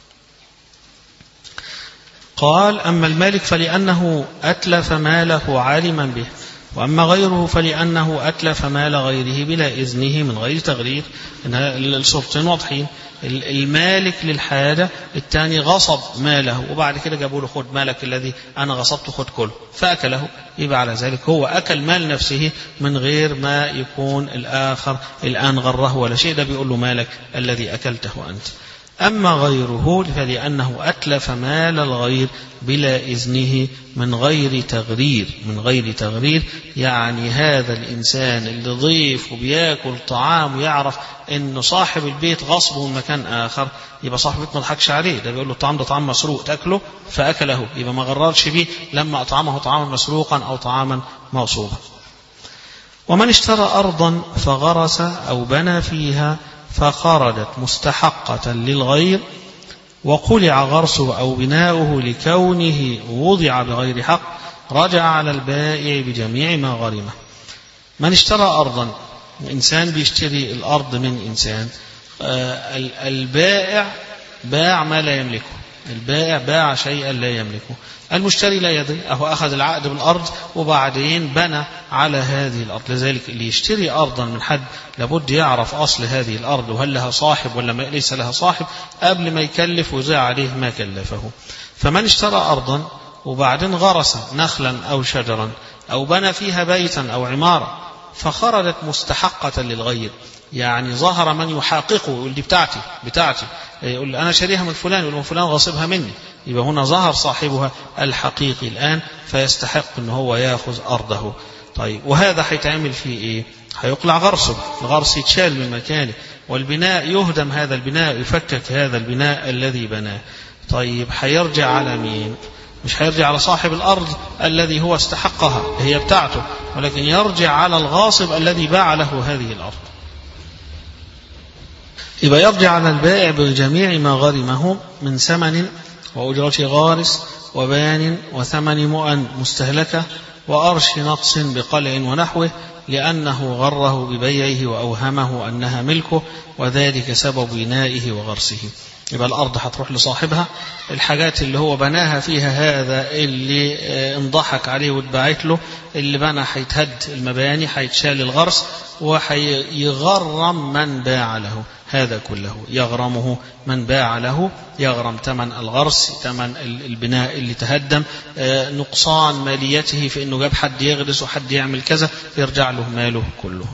قال أما المالك فلأنه أتلف ماله عالما به، وأما غيره فلأنه أتلف مال غيره بلا إذنه من غير تغرير. الصورتين واضحين، المالك للحاجة، الثاني غصب ماله وبعد كده جابوا له خد مالك الذي أنا غصبته خد كله فأكله، يبقى على ذلك هو أكل مال نفسه من غير ما يكون الآخر الآن غره ولا شيء، ده بيقول له مالك الذي أكلته أنت. أما غيره فلأنه أتلف مال الغير بلا إذنه من غير تغرير، يعني هذا الإنسان اللي ضيف وبياكل طعام ويعرف إن صاحب البيت غصبه من مكان آخر، يبقى صاحب البيت ما ضحكش عليه، ده بيقول له الطعام ده طعام مسروق تأكله فأكله، يبقى ما غررش به لما أطعمه طعاما مسروقا أو طعاما مغصوبا. ومن اشترى أرضا فغرس أو بنى فيها فخرجت مستحقة للغير وقلع غرسه أو بناؤه لكونه وضع بغير حق رجع على البائع بجميع ما غرمه. من اشترى أرضا، إنسان بيشتري الأرض من إنسان، البائع باع ما لا يملكه، البائع باع شيئا لا يملكه، المشتري لا يدري، أهو أخذ العقد بالأرض وبعدين بنى على هذه الأرض. لذلك اللي يشتري أرضا من حد لابد يعرف أصل هذه الأرض وهل لها صاحب ولا ليس لها صاحب قبل ما يكلف ويضيع عليه ما كلفه. فمن اشترى أرضا وبعدين غرس نخلا أو شجرا أو بنى فيها بيتا أو عمارة فخرجت مستحقة للغير، يعني ظهر من يحاققه يقول دي بتاعتي، يقول أنا شاريها من فلان، يقول فلان غاصبها مني، يبقى هنا ظهر صاحبها الحقيقي الآن فيستحق أن هو يأخذ أرضه. طيب وهذا هيتعمل فيه إيه؟ هيقلع غرسه، الغرس يتشال من مكانه، والبناء يهدم، هذا البناء يفكك، هذا البناء الذي بناه. طيب هيرجع على مين؟ مش هيرجع على صاحب الأرض الذي هو استحقها هي بتاعته، ولكن يرجع على الغاصب الذي باع له هذه الأرض. يبقى يرجع على البائع بجميع ما غرمه من ثمن وأجرة غارس وبان وثمن مؤن مستهلكة وأرش نقص بقلع ونحوه، لأنه غره ببيعه وأوهمه أنها ملكه، وذلك سبب بنائه وغرسه. يبقى الأرض هتروح لصاحبها، الحاجات اللي هو بناها فيها هذا اللي انضحك عليه واتباعت له، اللي بنى هيتهد المباني، هيتشال الغرس، ويغرم من باع له، هذا كله يغرمه من باع له، يغرم ثمن الغرس، ثمن البناء اللي تهدم، نقصان ماليته في انه جاب حد يغرس وحد يعمل كذا، يرجع له ماله كله.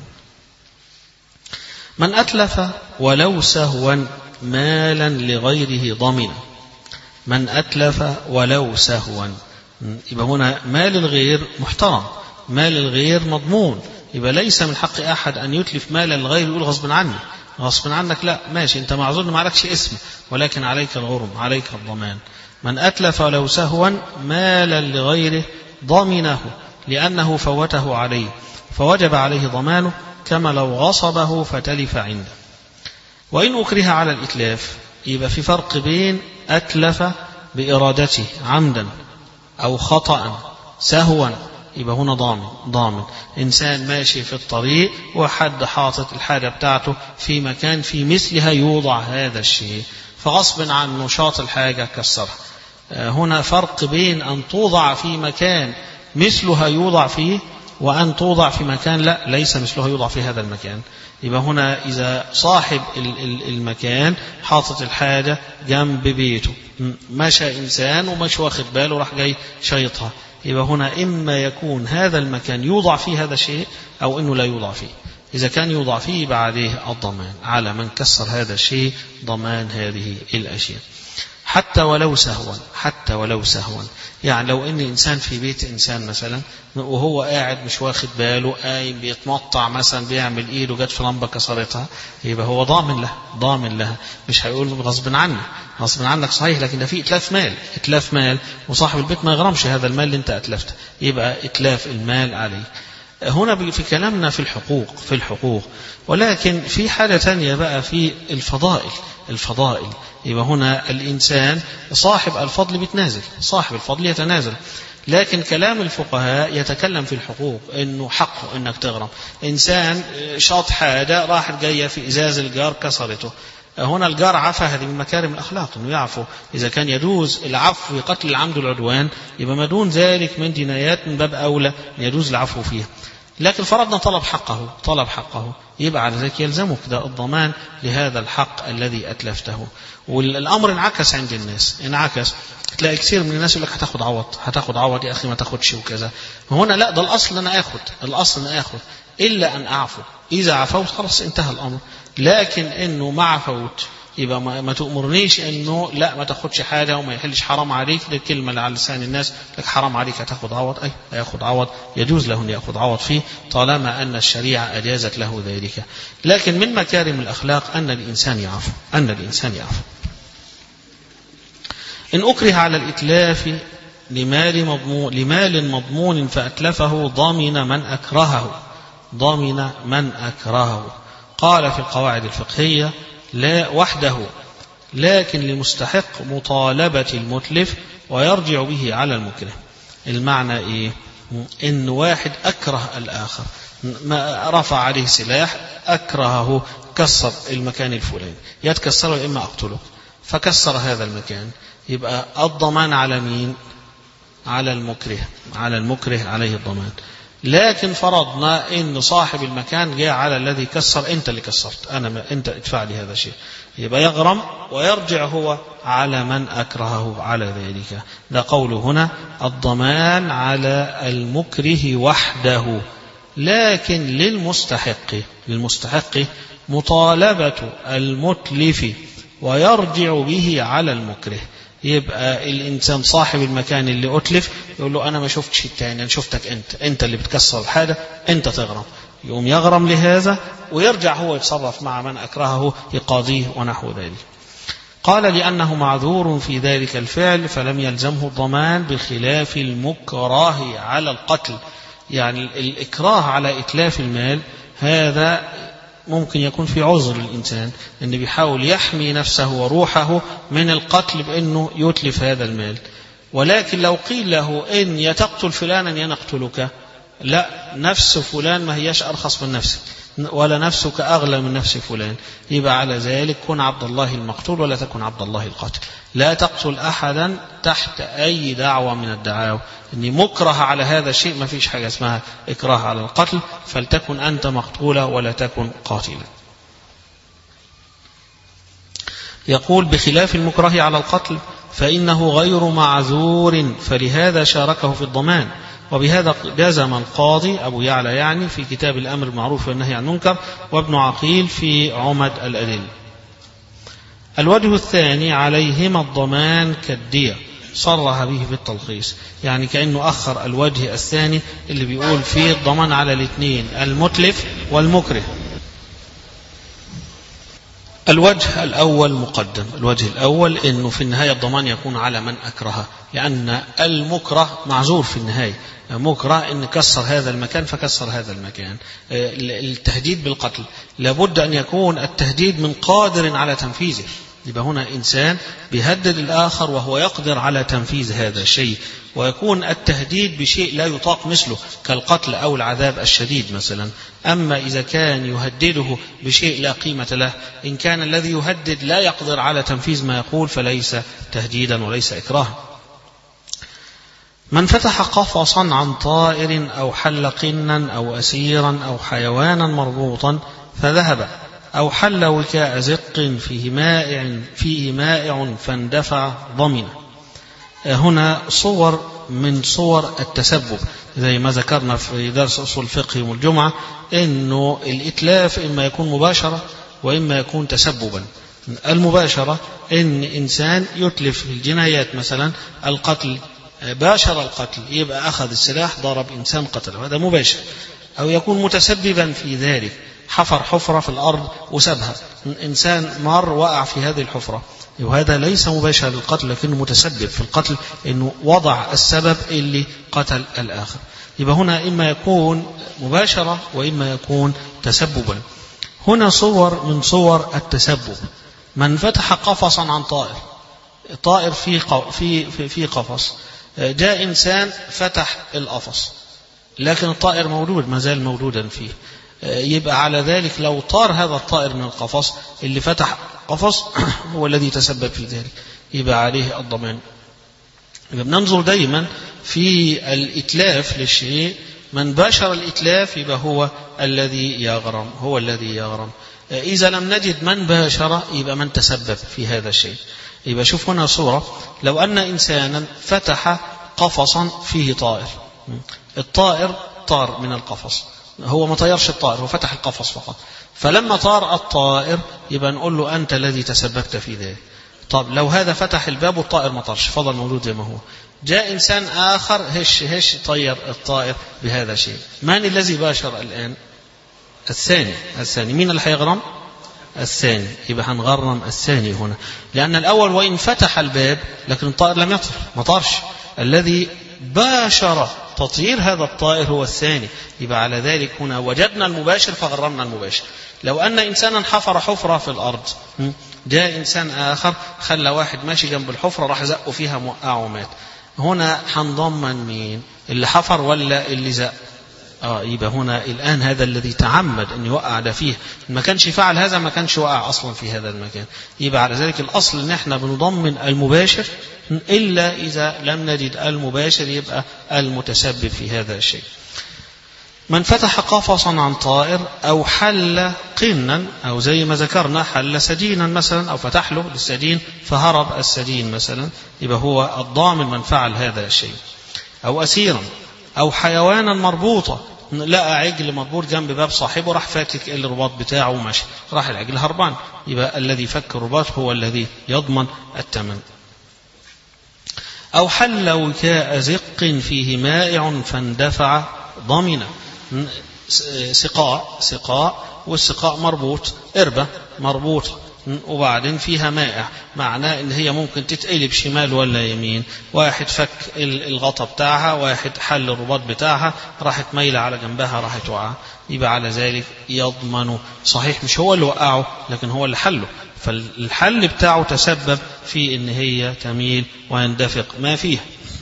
من أتلف ولو سهوا مالا لغيره ضمن، من أتلف ولو سهوا، يبقى هنا مال الغير محترم، مال الغير مضمون، يبقى ليس من حق أحد أن يتلف مالا لغير يقول غصب عني، غصب عنك، لا ماشي أنت معذور ما عليكش اسم، ولكن عليك الغرم، عليك الضمان. من أتلف ولو سهوا مالا لغيره ضمنه لأنه فوته عليه فوجب عليه ضمانه، كما لو غصبه فتلف عنده. وإن أكره على الإتلاف، يبقى في فرق بين أتلف بإرادته عمدا أو خطأ سهوا، يبقى هنا ضامن. إنسان ماشي في الطريق وحد حاطط الحاجة بتاعته في مكان في مثلها يوضع هذا الشيء، فغصب عنه شاط الحاجة كسرها. هنا فرق بين أن توضع في مكان مثلها يوضع فيه، وأن توضع في مكان لا ليس مثلها يوضع في هذا المكان. يبقى هنا إذا صاحب المكان حاطط الحاجة جنب بيته، مشى إنسان ومش واخد باله راح جاي شيطها، يبقى هنا إما يكون هذا المكان يوضع فيه هذا الشيء أو إنه لا يوضع فيه. إذا كان يوضع فيه يبقى عليه الضمان، على من كسر هذا الشيء ضمان هذه الأشياء. حتى ولو سهوا، يعني لو ان انسان في بيت انسان مثلا وهو قاعد مش واخد باله، قايم بيتمطع مثلا بيعمل ايده جت في لمبه كسرتها، يبقى هو ضامن لها، مش هيقول غصب عنك صحيح، لكن ده في اتلاف مال وصاحب البيت ما يغرمش هذا المال اللي انت اتلفته، يبقى اتلاف المال عليه. هنا في كلامنا في الحقوق، ولكن في حاجة تانية بقى في الفضائل. يبقى هنا الإنسان صاحب الفضل بيتنازل، صاحب الفضل يتنازل، لكن كلام الفقهاء يتكلم في الحقوق إنه حقه إنك تغرم. إنسان شاط حاجة راحت جاية في إزاز الجار كسرته، هنا الجار عفى، هذه من مكارم الأخلاق إنه يعفو، إذا كان يجوز العفو في قتل العمد والعدوان يبقى ما دون ذلك من جنايات من باب أولى يجوز العفو فيها. لكن فرضنا طلب حقه، يبقى على ذلك يلزمك ده الضمان لهذا الحق الذي أتلفته. والأمر انعكس عند الناس، تلاقي كثير من الناس يقول لك هتاخد عوض يا أخي ما تاخدش وكذا. هنا لا، ده الأصل أنا أخذ إلا أن أعفو، إذا عفوت خلاص انتهى الأمر، لكن إنه ما عفوت يبقى ما تأمرنيش إنه لا ما تاخدش حاجة وما يحلش حرام عليك، دي الكلمة اللي على لسان الناس، لك حرام عليك هتاخد عوض، أي هياخد عوض، يجوز له أن يأخذ عوض فيه طالما أن الشريعة أجازت له ذلك. لكن من مكارم الأخلاق أن الإنسان يعفو. إن أكره على الإتلاف لمال مضمون فأتلفه ضامن من أكرهه. قال في القواعد الفقهية لا وحده، لكن لمستحق مطالبة المتلف ويرجع به على المكره. المعنى إيه؟ إن واحد أكره الآخر، ما رفع عليه سلاح أكرهه، كسر المكان الفلاني، يتكسر إما أقتله، فكسر هذا المكان، يبقى الضمان على مين؟ على المكره عليه الضمان. لكن فرضنا إن صاحب المكان جاء على الذي كسر، أنت اللي كسرت، أنت ادفع لي هذا الشيء، يبقى يغرم ويرجع هو على من أكرهه على ذلك. ده قوله هنا الضمان على المكره وحده، لكن للمستحق مطالبة المتلف ويرجع به على المكره. يبقى الإنسان صاحب المكان اللي أتلف يقول له أنا ما شفتش التاني، أنا شفتك أنت اللي بتكسر الحاجة، أنت تغرم. يقوم يغرم لهذا ويرجع هو يتصرف مع من أكرهه يقاضيه ونحو ذلك. قال لأنه معذور في ذلك الفعل فلم يلزمه الضمان بخلاف المكره على القتل. يعني الإكراه على إتلاف المال هذا ممكن يكون في عذر الإنسان أن بيحاول يحمي نفسه وروحه من القتل بأنه يتلف هذا المال. ولكن لو قيل له إن يتقتل فلانا ينقتلك، لا، نفس فلان ما هياش أرخص من نفسك ولا نفسك أغلى من نفس فلان، يبقى على ذلك كن عبد الله المقتول ولا تكن عبد الله القاتل. لا تقتل أحدا تحت أي دعوة من الدعاوى. إني مكره على هذا الشيء، ما فيش حاجة اسمها إكراه على القتل، فلتكن أنت مقتولا ولا تكن قاتلا. يقول بخلاف المكره على القتل فإنه غير معذور فلهذا شاركه في الضمان. وبهذا جزم القاضي أبو يعلى يعني في كتاب الأمر بالمعروف والنهي عن المنكر، وابن عقيل في عمد الأدلة. الوجه الثاني عليهما الضمان كالدية، صرح به في التلخيص، يعني كأنه أخر الوجه الثاني اللي بيقول فيه الضمان على الاثنين المتلف والمكره. الوجه الأول مقدم. الوجه الأول إنه في النهاية الضمان يكون على من أكره، لأن المكره معذور في النهاية. مكره إن كسر هذا المكان فكسر هذا المكان. التهديد بالقتل لابد أن يكون التهديد من قادر على تنفيذه. يبقى هنا إنسان بيهدد الآخر وهو يقدر على تنفيذ هذا الشيء، ويكون التهديد بشيء لا يطاق مثله كالقتل أو العذاب الشديد مثلا. أما إذا كان يهدده بشيء لا قيمة له، إن كان الذي يهدد لا يقدر على تنفيذ ما يقول فليس تهديدا وليس إكراها. من فتح قفصا عن طائر أو حل قنا أو أسيرا أو حيوانا مربوطا فذهب، أو حل وكاء زق فيه مائع فاندفع ضمنه. هنا صور من صور التسبب زي ما ذكرنا في درس أصول الفقه يوم الجمعة، إنه الإتلاف إما يكون مباشرة وإما يكون تسببا. المباشرة إن إنسان يتلف في الجنايات مثلا القتل، باشر القتل، يبقى أخذ السلاح ضرب إنسان قتله، هذا مباشر. أو يكون متسببا في ذلك، حفر حفرة في الأرض وسبها، إنسان مر وقع في هذه الحفرة، وهذا ليس مباشر للقتل لكنه متسبب في القتل، إنه وضع السبب اللي قتل الآخر. يبقى هنا إما يكون مباشرة وإما يكون تسببا. هنا صور من صور التسبب. من فتح قفصا عن طائر في قفص، جاء إنسان فتح القفص لكن الطائر موجود، ما زال موجودا فيه، يبقى على ذلك لو طار هذا الطائر من القفص، اللي فتح قفص هو الذي تسبب في ذلك، يبقى عليه الضمان. يبقى بننظر دائما في الإتلاف للشيء، من باشر الإتلاف يبقى هو الذي يغرم. إذا لم نجد من باشر يبقى من تسبب في هذا الشيء. يبقى شوف هنا صورة، لو أن إنسانا فتح قفصا فيه طائر، الطائر طار من القفص، هو ما طيرش الطائر، هو فتح القفص فقط، فلما طار الطائر يبقى نقول له أنت الذي تسببت في ذلك. طب لو هذا فتح الباب والطائر ما طارش، فضل موجود زي ما هو، جاء إنسان آخر هش طير الطائر بهذا الشيء، من الذي باشر الآن؟ الثاني. مين اللي هيغرم؟ الثاني. يبقى هنغرم الثاني هنا، لأن الأول وإن فتح الباب لكن الطائر لم يطر، ما طارش، الذي باشر تطيير هذا الطائر هو الثاني. يبقى على ذلك هنا وجدنا المباشر فغرمنا المباشر. لو أن إنسانا حفر حفرة في الأرض، جاء إنسان آخر خلى واحد ماشي جنب الحفرة راح زقه فيها موقعه ومات، هنا هنضمن مين؟ اللي حفر ولا اللي زق؟ يبقى هنا الآن هذا الذي تعمد أن يوقع ده فيه، ما كانش فعل هذا ما كانش وقع أصلا في هذا المكان. يبقى على ذلك الأصل أن احنا بنضمن المباشر، إلا إذا لم نجد المباشر يبقى المتسبب في هذا الشيء. من فتح قفصا عن طائر أو حل قنا، أو زي ما ذكرنا حل سجينا مثلا، أو فتح له للسجين فهرب السجين مثلا، يبقى هو الضامن من فعل هذا الشيء. أو أسيرا أو حيوانا مربوطة، لقى عجل مربوط جنب باب صاحبه، راح فاكك الرباط بتاعه وماشي، راح العجل هربان، يبقى الذي فك الرباط هو الذي يضمن الثمن. أو حل وكاء زق فيه مائع فاندفع ضمن. سقاء والسقاء مربوط، قربة مربوطة وبعدين فيها مائع، معناه ان هي ممكن تتقلب شمال ولا يمين، واحد فك الغطا بتاعها، واحد حل الرباط بتاعها، راحت ميلة على جنبها، راحت وقع، يبقى على ذلك يضمن. صحيح مش هو اللي وقعه لكن هو اللي حله، فالحل بتاعه تسبب في ان هي تميل ويندفق ما فيها.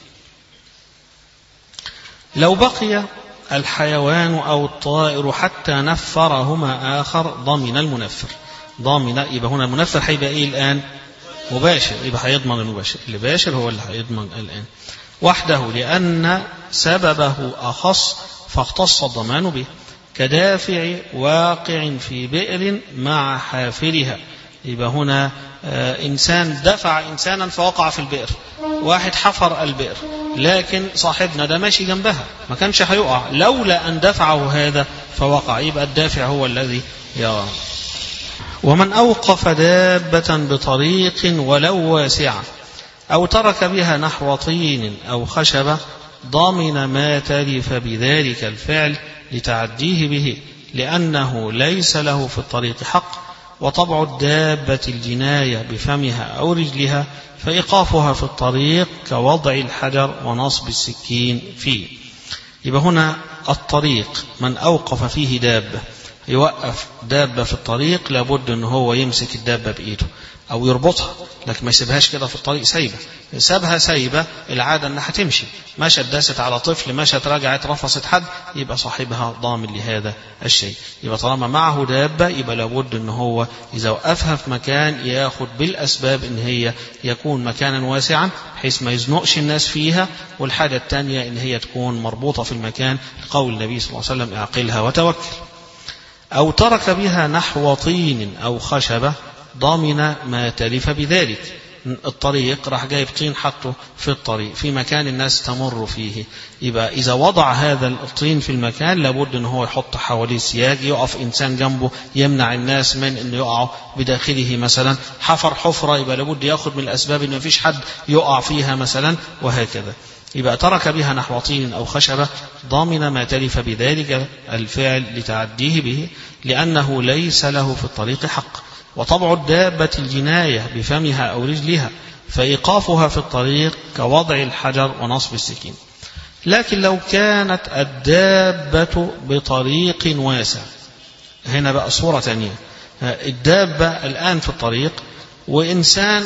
لو بقي الحيوان أو الطائر حتى نفرهما آخر ضمن المنفر. ضامن، يبقى هنا المنفر هيبقى ايه الآن؟ مباشر، يبقى هيضمن المباشر، اللي باشر هو اللي هيضمن الآن وحده، لأن سببه أخص فاختص الضمان به، كدافع واقع في بئر مع حافرها. يبقى هنا إنسان دفع إنسانا فوقع في البئر، واحد حفر البئر، لكن صاحبنا ده ماشي جنبها ما كانش هيقع، لولا أن دفعه هذا فوقع، يبقى الدافع هو الذي يرى. ومن أوقف دابة بطريق ولو واسعة أو ترك بها نحو طين أو خشبة ضمن ما تلف بذلك الفعل لتعديه به، لأنه ليس له في الطريق حق. وطبع الدابة الجناية بفمها أو رجلها، فإيقافها في الطريق كوضع الحجر ونصب السكين فيه. يبقى هنا الطريق من أوقف فيه دابة، يوقف دابة في الطريق لابد أنه هو يمسك الدابة بإيده أو يربطها، لكن ما يسيبهاش كده في الطريق سايبة. سابها سايبة العادة أنها تمشي، مشت داست على طفل، مشت رجعت رفصت حد، يبقى صاحبها ضامن لهذا الشيء. يبقى طالما معه دابة يبقى لابد أنه هو إذا وقفها في مكان يأخذ بالأسباب أن هي يكون مكانا واسعا بحيث ما يزنقش الناس فيها، والحاجة الثانية أن هي تكون مربوطة في المكان لقول النبي صلى الله عليه وسلم اعقلها وتوكل. أو ترك بها نحو طين أو خشبة ضامن ما تلف بذلك. الطريق راح جايب طين حطه في الطريق في مكان الناس تمر فيه، يبقى إذا وضع هذا الطين في المكان لابد أنه هو يحط حواليه سياج، يقف إنسان جنبه يمنع الناس من أن يقعوا بداخله مثلا. حفر حفرة يبقى لابد يأخذ من الأسباب أن مفيش حد يقع فيها مثلا، وهكذا. يبقى ترك بها نحو طين أو خشبة ضامن ما تلف بذلك الفعل لتعديه به، لأنه ليس له في الطريق حق. وطبع الدابة الجناية بفمها أو رجلها، فإيقافها في الطريق كوضع الحجر ونصب السكين. لكن لو كانت الدابة بطريق واسع، هنا بقى صورة ثانية، الدابة الآن في الطريق وإنسان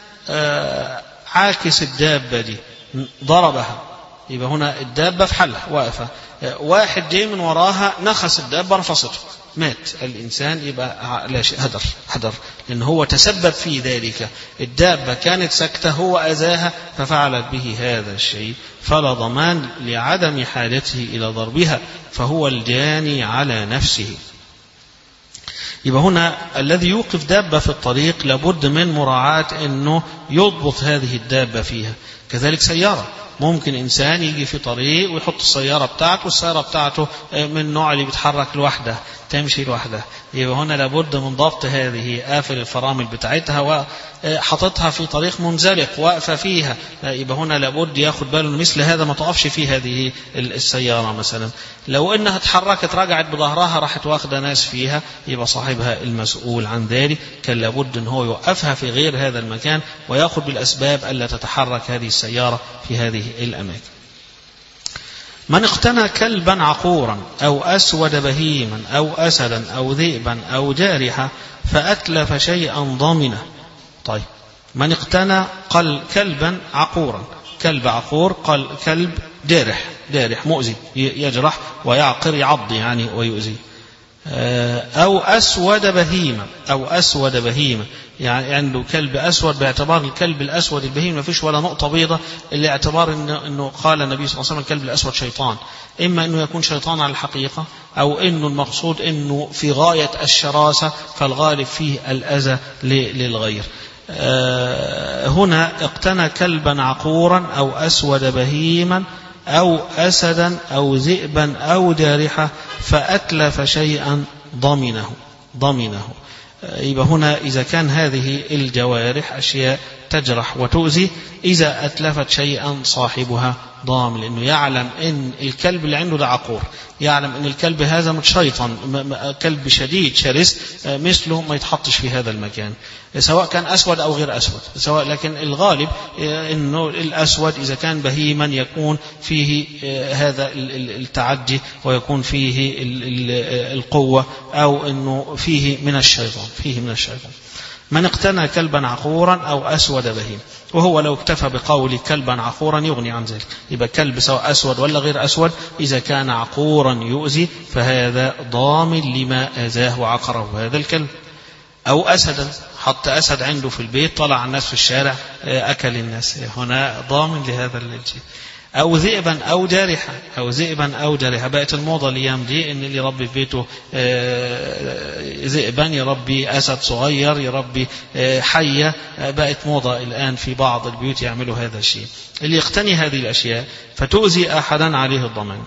عاكس الدابة دي ضربها، يبقى هنا الدابة في حلها واقفة، واحد جاي من وراها نخس الدابة رفصته مات الإنسان، يبقى لا شيء هدر لأن هو تسبب في ذلك. الدابة كانت سكتة هو أذاها ففعلت به هذا الشيء، فلا ضمان لعدم حاجته إلى ضربها، فهو الجاني على نفسه. يبقى هنا الذي يوقف دابة في الطريق لابد من مراعاة أنه يضبط هذه الدابة فيها. كذلك سيارة، ممكن إنسان يجي في طريق ويحط السيارة بتاعته، والسيارة بتاعته من النوع اللي بيتحرك لوحده تمشي لوحده، يبقى هنا لابد من ضبط هذه، قافل الفرامل بتاعتها وحطتها في طريق منزلق واقفة فيها، يبقى هنا لابد ياخد باله مثل هذا ما تقفش في هذه السيارة مثلا. لو انها اتحركت رجعت بظهرها راحت واخدة ناس فيها، يبقى صاحبها المسؤول عن ذلك، كان لابد ان هو يوقفها في غير هذا المكان وياخد بالأسباب ألا تتحرك هذه السيارة في هذه الأماكن. من اقتنى كلبا عقورا أو أسود بهيما أو أسدا أو ذئبا أو جارحة فأتلف شيئا ضامنه. طيب، من اقتنى كلبا عقورا، كلب عقور، كلب جارح مؤذي يجرح ويعقر يعض يعني ويؤذي، أو أسود بهيمة يعني عنده كلب أسود، باعتبار الكلب الأسود البهيم ما فيش ولا نقطة بيضة، اللي اعتبار إنه قال النبي صلى الله عليه وسلم الكلب الأسود شيطان، إما إنه يكون شيطان على الحقيقة أو إنه المقصود إنه في غاية الشراسة فالغالب فيه الأذى للغير. هنا اقتنى كلبا عقورا أو أسود بهيما أو أسدا أو ذئبا أو جارحة فأتلف شيئا ضمنه. يبقى هنا إذا كان هذه الجوارح أشياء تجرح وتؤذي، إذا أتلفت شيئا صاحبها ضامن، لأنه يعلم أن الكلب اللي عنده ده عقور، يعلم أن الكلب هذا متشيطن، كلب شديد شرس، مثله ما يتحطش في هذا المكان، سواء كان أسود أو غير أسود، لكن الغالب أنه الأسود إذا كان بهيما يكون فيه هذا التعدي ويكون فيه القوة، أو أنه فيه من الشيطان. من اقتنى كلبا عقورا أو أسود بهيم، وهو لو اكتفى بقول كلبا عقورا يغني عن ذلك. يبقى كلب سواء أسود ولا غير أسود إذا كان عقورا يؤذي فهذا ضامن لما أذاه وعقره هذا الكلب. أو أسدا، حط أسد عنده في البيت، طلع الناس في الشارع أكل الناس، هنا ضامن لهذا الشيء. أو ذئبا أو جارحة، بقت الموضة الأيام دي إن اللي يربي في بيته ذئبا، يربي أسد صغير، يربي حية، بقت موضة الآن في بعض البيوت يعملوا هذا الشيء. اللي يقتني هذه الأشياء فتؤذي أحدا عليه الضمان.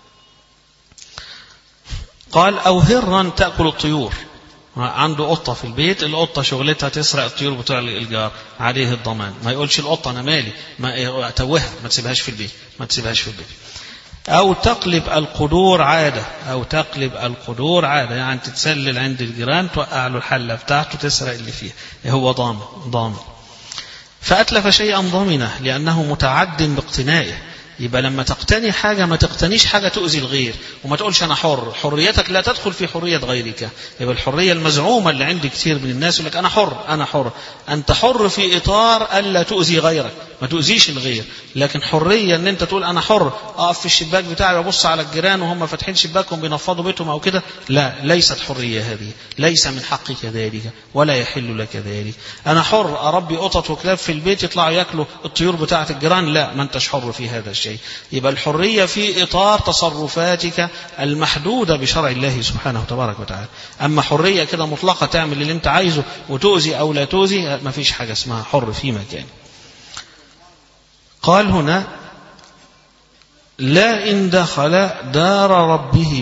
قال أو هرا تأكل الطيور، عنده قطة في البيت، القطة شغلتها تسرق الطيور بتوع الجار، عليه الضمان. ما يقولش القطة أنا مالي، ما توهها، ما تسيبهاش في البيت. أو تقلب القدور عادة، يعني تتسلل عند الجيران، توقع له الحلة بتاعته، تسرق اللي فيها، هو ضامن. فأتلف شيئا ضمنه لأنه متعد باقتنائه. يبقى لما تقتني حاجة ما تقتنيش حاجة تؤذي الغير، وما تقولش أنا حر، حريتك لا تدخل في حرية غيرك. يبقى الحرية المزعومة اللي عند كثير من الناس يقول لك أنا حر، أنت حر في إطار ألا تؤذي غيرك، ما تؤذيش الغير. لكن حرية أن أنت تقول أنا حر، أقف في الشباك بتاعي وأبص على الجيران وهم فاتحين شباكهم بينفضوا بيتهم أو كده، لا، ليست حرية هذه، ليس من حقك ذلك ولا يحل لك ذلك. أنا حر أربي قطط وكلاب في البيت يطلعوا يأكلوا الطيور بتاعة الجيران، لا، ما أنتش حر في هذا الشيء. يبقى الحرية في إطار تصرفاتك المحدودة بشرع الله سبحانه وتبارك وتعالى. أما حرية كده مطلقة تعمل اللي أنت عايزه وتؤذي أو لا تؤذي، ما فيش حاجة اسمها حر في مكان. قال هنا لا إن دخل دار ربه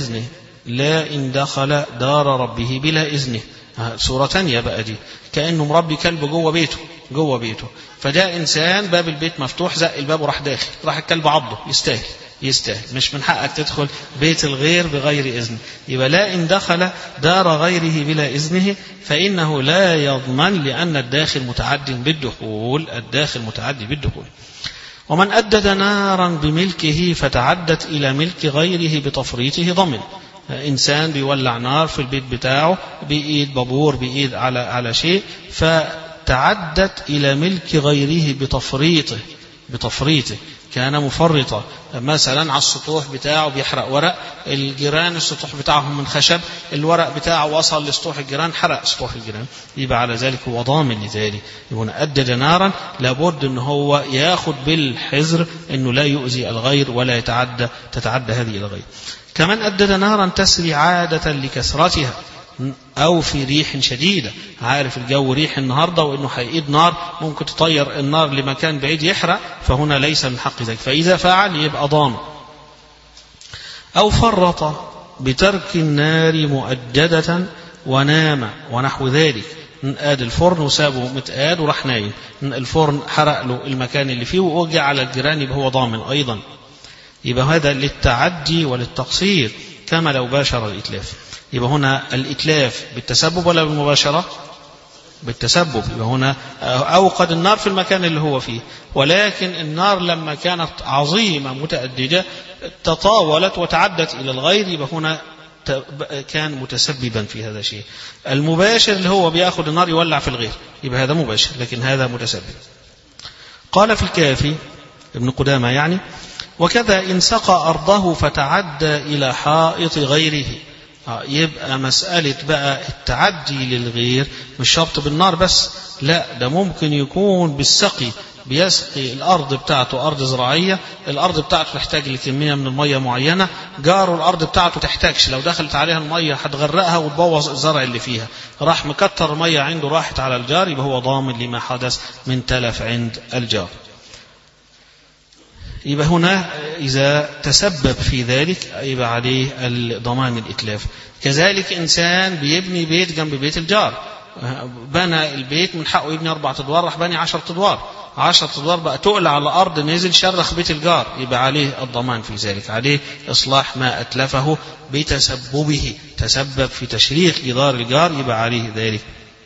بلا إذنه، سورة تانية بقى دي، كأنه مربي كلب جوه بيته، فجاء إنسان باب البيت مفتوح، زق الباب وراح داخل، راح الكلب عضه، يستاهل، مش من حقك تدخل بيت الغير بغير إذن. يبقى لا إن دخل دار غيره بلا إذنه فإنه لا يضمن، لأن الداخل متعد بالدخول. ومن أدد نارا بملكه فتعدت إلى ملك غيره بتفريطه ضمن. إنسان بيولع نار في البيت بتاعه بإيد بابور، بإيد على شيء، فتعدت إلى ملك غيره بتفريطه، كان مفرطا. مثلا على السطوح بتاعه بيحرق ورق الجيران، السطوح بتاعهم من خشب، الورق بتاعه وصل لسطوح الجيران، حرق سطوح الجيران، يبقى على ذلك هو ضامن لذلك. يكون أدد نارا، لابد أنه هو ياخذ بالحذر أنه لا يؤذي الغير ولا تتعدى هذه الغير. كمان أدد نارا تسري عادة لكثرتها أو في ريح شديدة، عارف الجو ريح النهاردة وإنه هيقيد نار، ممكن تطير النار لمكان بعيد يحرق، فهنا ليس من حق ذلك، فإذا فعل يبقى ضامن. أو فرط بترك النار مؤجدة ونام ونحو ذلك، نقاد الفرن وسابه متقاد وراح نايم، الفرن حرق له المكان اللي فيه ووجع على الجيران، يبقى هو ضامن أيضا. يبقى هذا للتعدي وللتقصير كما لو باشر الإتلاف. يبقى هنا الإتلاف بالتسبب ولا بالمباشرة؟ بالتسبب. يبقى هنا أوقد النار في المكان اللي هو فيه، ولكن النار لما كانت عظيمة متأدجة تطاولت وتعدت إلى الغير، يبقى هنا كان متسببا في هذا الشيء. المباشر اللي هو بيأخذ النار يولع في الغير، يبقى هذا مباشر، لكن هذا متسبب. قال في الكافي ابن قدامة يعني: وكذا إن سقى أرضه فتعدى إلى حائط غيره. يبقى مسألة بقى التعدي للغير مش شرط بالنار بس، لا، ده ممكن يكون بالسقي، بيسقي الأرض بتاعته أرض زراعية، الأرض بتاعته تحتاج لكمية من المية معينة، جاره الأرض بتاعته تحتاجش، لو دخلت عليها المية هتغرقها وتبوظ الزرع اللي فيها، راح مكتر المية عنده راحت على الجار، يبقى هو ضامن لما حدث من تلف عند الجار. يبقى هنا إذا تسبب في ذلك يبقى عليه ضمان الإتلاف. كذلك إنسان بيبني بيت جنب بيت الجار، بنى البيت من حقه يبني 4 أدوار، راح بني 10 أدوار، 10 أدوار بقى تقل على الأرض، نزل شرخ بيت الجار، يبقى عليه الضمان في ذلك، عليه إصلاح ما أتلفه بتسببه، تسبب في تشريخ جدار الجار، يبقى عليه ذلك.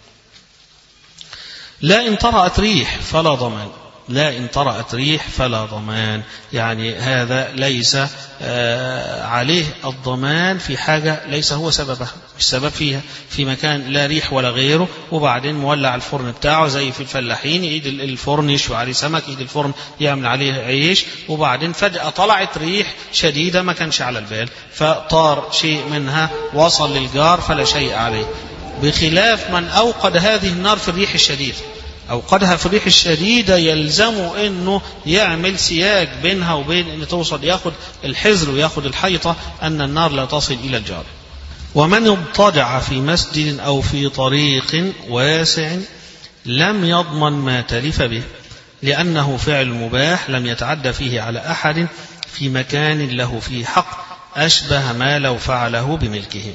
لا إن طرأت ريح فلا ضمان، لا إن طرأت ريح فلا ضمان، يعني هذا ليس عليه الضمان في حاجة ليس هو سببها، مش سبب فيها، في مكان لا ريح ولا غيره، وبعدين مولع الفرن بتاعه زي في الفلاحين، يجي الفرن يشوي عليه سمك، يجي الفرن يعمل عليه عيش، وبعدين فجأة طلعت ريح شديدة ما كانش على البال، فطار شيء منها وصل للجار فلا شيء عليه، بخلاف من أوقد هذه النار في الريح الشديد، أوقدها في الريح الشديدة يلزمه أنه يعمل سياج بينها وبين أن توصل، يأخذ الحذر ويأخذ الحيطة أن النار لا تصل إلى الجار. ومن اضطجع في مسجد أو في طريق واسع لم يضمن ما تلف به، لأنه فعل مباح لم يتعد فيه على أحد في مكان له فيه حق، أشبه ما لو فعله بملكه.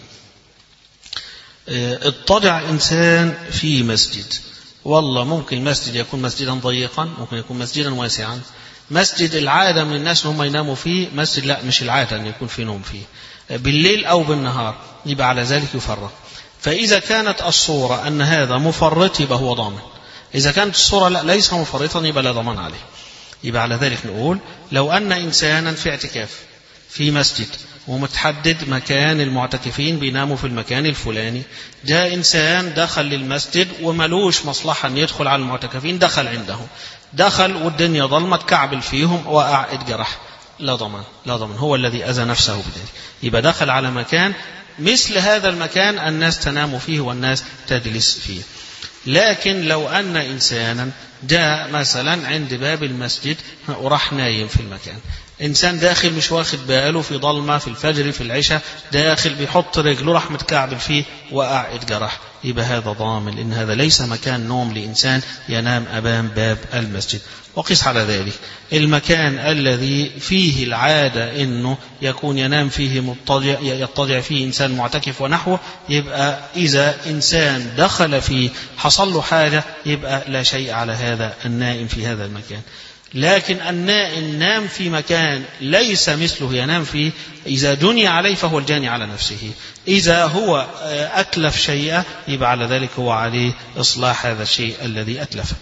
اضطجع إنسان في مسجد، والله ممكن المسجد يكون مسجدا ضيقا، ممكن يكون مسجدا واسعا، مسجد العادة من الناس هم يناموا فيه، مسجد لا مش العادة أن يكون في نوم فيه بالليل أو بالنهار، يبقى على ذلك يفرق. فإذا كانت الصورة أن هذا مفرط يبقى هو ضامن، إذا كانت الصورة لا ليس مفرطا يبقى لا ضمان عليه. يبقى على ذلك نقول لو أن إنسانا في اعتكاف في مسجد ومتحدد مكان المعتكفين بيناموا في المكان الفلاني، جاء إنسان دخل للمسجد وملوش مصلحة أن يدخل على المعتكفين، دخل عندهم، دخل والدنيا ظلمت كعبل فيهم وقع اتجرح، لا ضمان، لا ضمان، هو الذي أذى نفسه بذلك. يبقى دخل على مكان مثل هذا المكان الناس تنام فيه والناس تجلس فيه. لكن لو أن إنسانا جاء مثلا عند باب المسجد وراح نايم في المكان، إنسان داخل مش واخد باله في ضلمة في الفجر في العشاء، داخل بيحط رجله راح متكعبل فيه وقع اتجرح، يبقى هذا ضامن، لأن هذا ليس مكان نوم لإنسان ينام أمام باب المسجد. وقس على ذلك المكان الذي فيه العادة أنه يكون ينام فيه مضطجع، يضطجع فيه إنسان معتكف ونحوه، يبقى إذا إنسان دخل فيه حصل له حاجة يبقى لا شيء على هذا النائم في هذا المكان. لكن النائم نام في مكان ليس مثله ينام فيه، إذا جني عليه فهو الجاني على نفسه، إذا هو أتلف شيئا يبقى على ذلك هو عليه إصلاح هذا الشيء الذي أتلفه.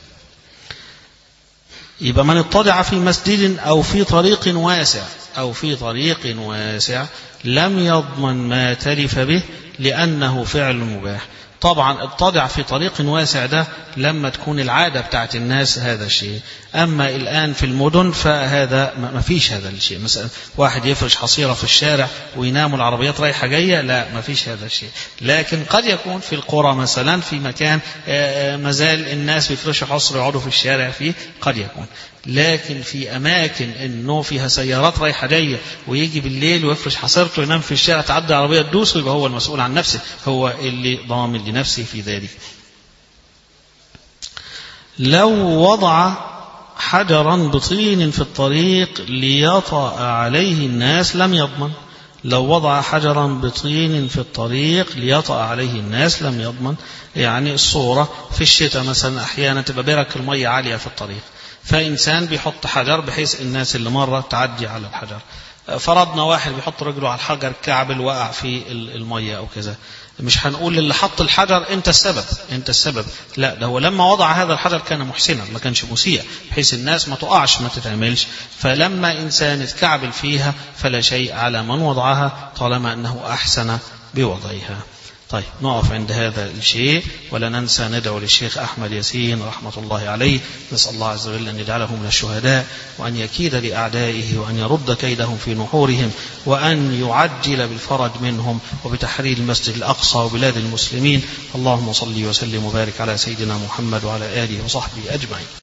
يبقى من اضطجع في مسجد أو في طريق واسع أو في طريق واسع لم يضمن ما تلف به لأنه فعل مباح. طبعا اضطجع في طريق واسع ده لما تكون العادة بتاعت الناس هذا الشيء، أما الآن في المدن فهذا ما فيش هذا الشيء، مثلا واحد يفرش حصيرة في الشارع وينام العربيات رايحة جاية، لا ما فيش هذا الشيء. لكن قد يكون في القرى مثلا في مكان مازال الناس بيفرشوا حصر يقعدوا في الشارع فيه، قد يكون. لكن في أماكن إنه فيها سيارات رايحة جاية ويجي بالليل ويفرش حصيرته وينام في الشارع تعدي عربية تدوسه، يبقى هو المسؤول عن نفسه، هو اللي ضامن لنفسه في ذلك. لو وضع حجرا بطين في الطريق ليطأ عليه الناس لم يضمن، لو وضع حجرا بطين في الطريق ليطأ عليه الناس لم يضمن. يعني الصورة في الشتاء مثلا أحيانا تبقى برك المية عالية في الطريق، فإنسان بيحط حجر بحيث الناس اللي مرة تعدي على الحجر، فرضنا واحد بيحط رجله على الحجر كعبل وقع في المية أو كذا، مش هنقول اللي حط الحجر انت السبب انت السبب، لا، ده هو لما وضع هذا الحجر كان محسنا ما كانش مسيء بحيث الناس ما تقعش ما تتعملش، فلما إنسان اتكعبل فيها فلا شيء على من وضعها طالما أنه أحسن بوضعها. طيب نقف عند هذا الشيء، ولا ننسى ندعو للشيخ أحمد ياسين رحمة الله عليه، نسأل الله عز وجل أن يجعله من الشهداء، وأن يكيد لأعدائه، وأن يرد كيدهم في نحورهم، وأن يعجل بالفرج منهم وبتحرير المسجد الأقصى وبلاد المسلمين. اللهم صل وسلم وبارك على سيدنا محمد وعلى آله وصحبه أجمعين.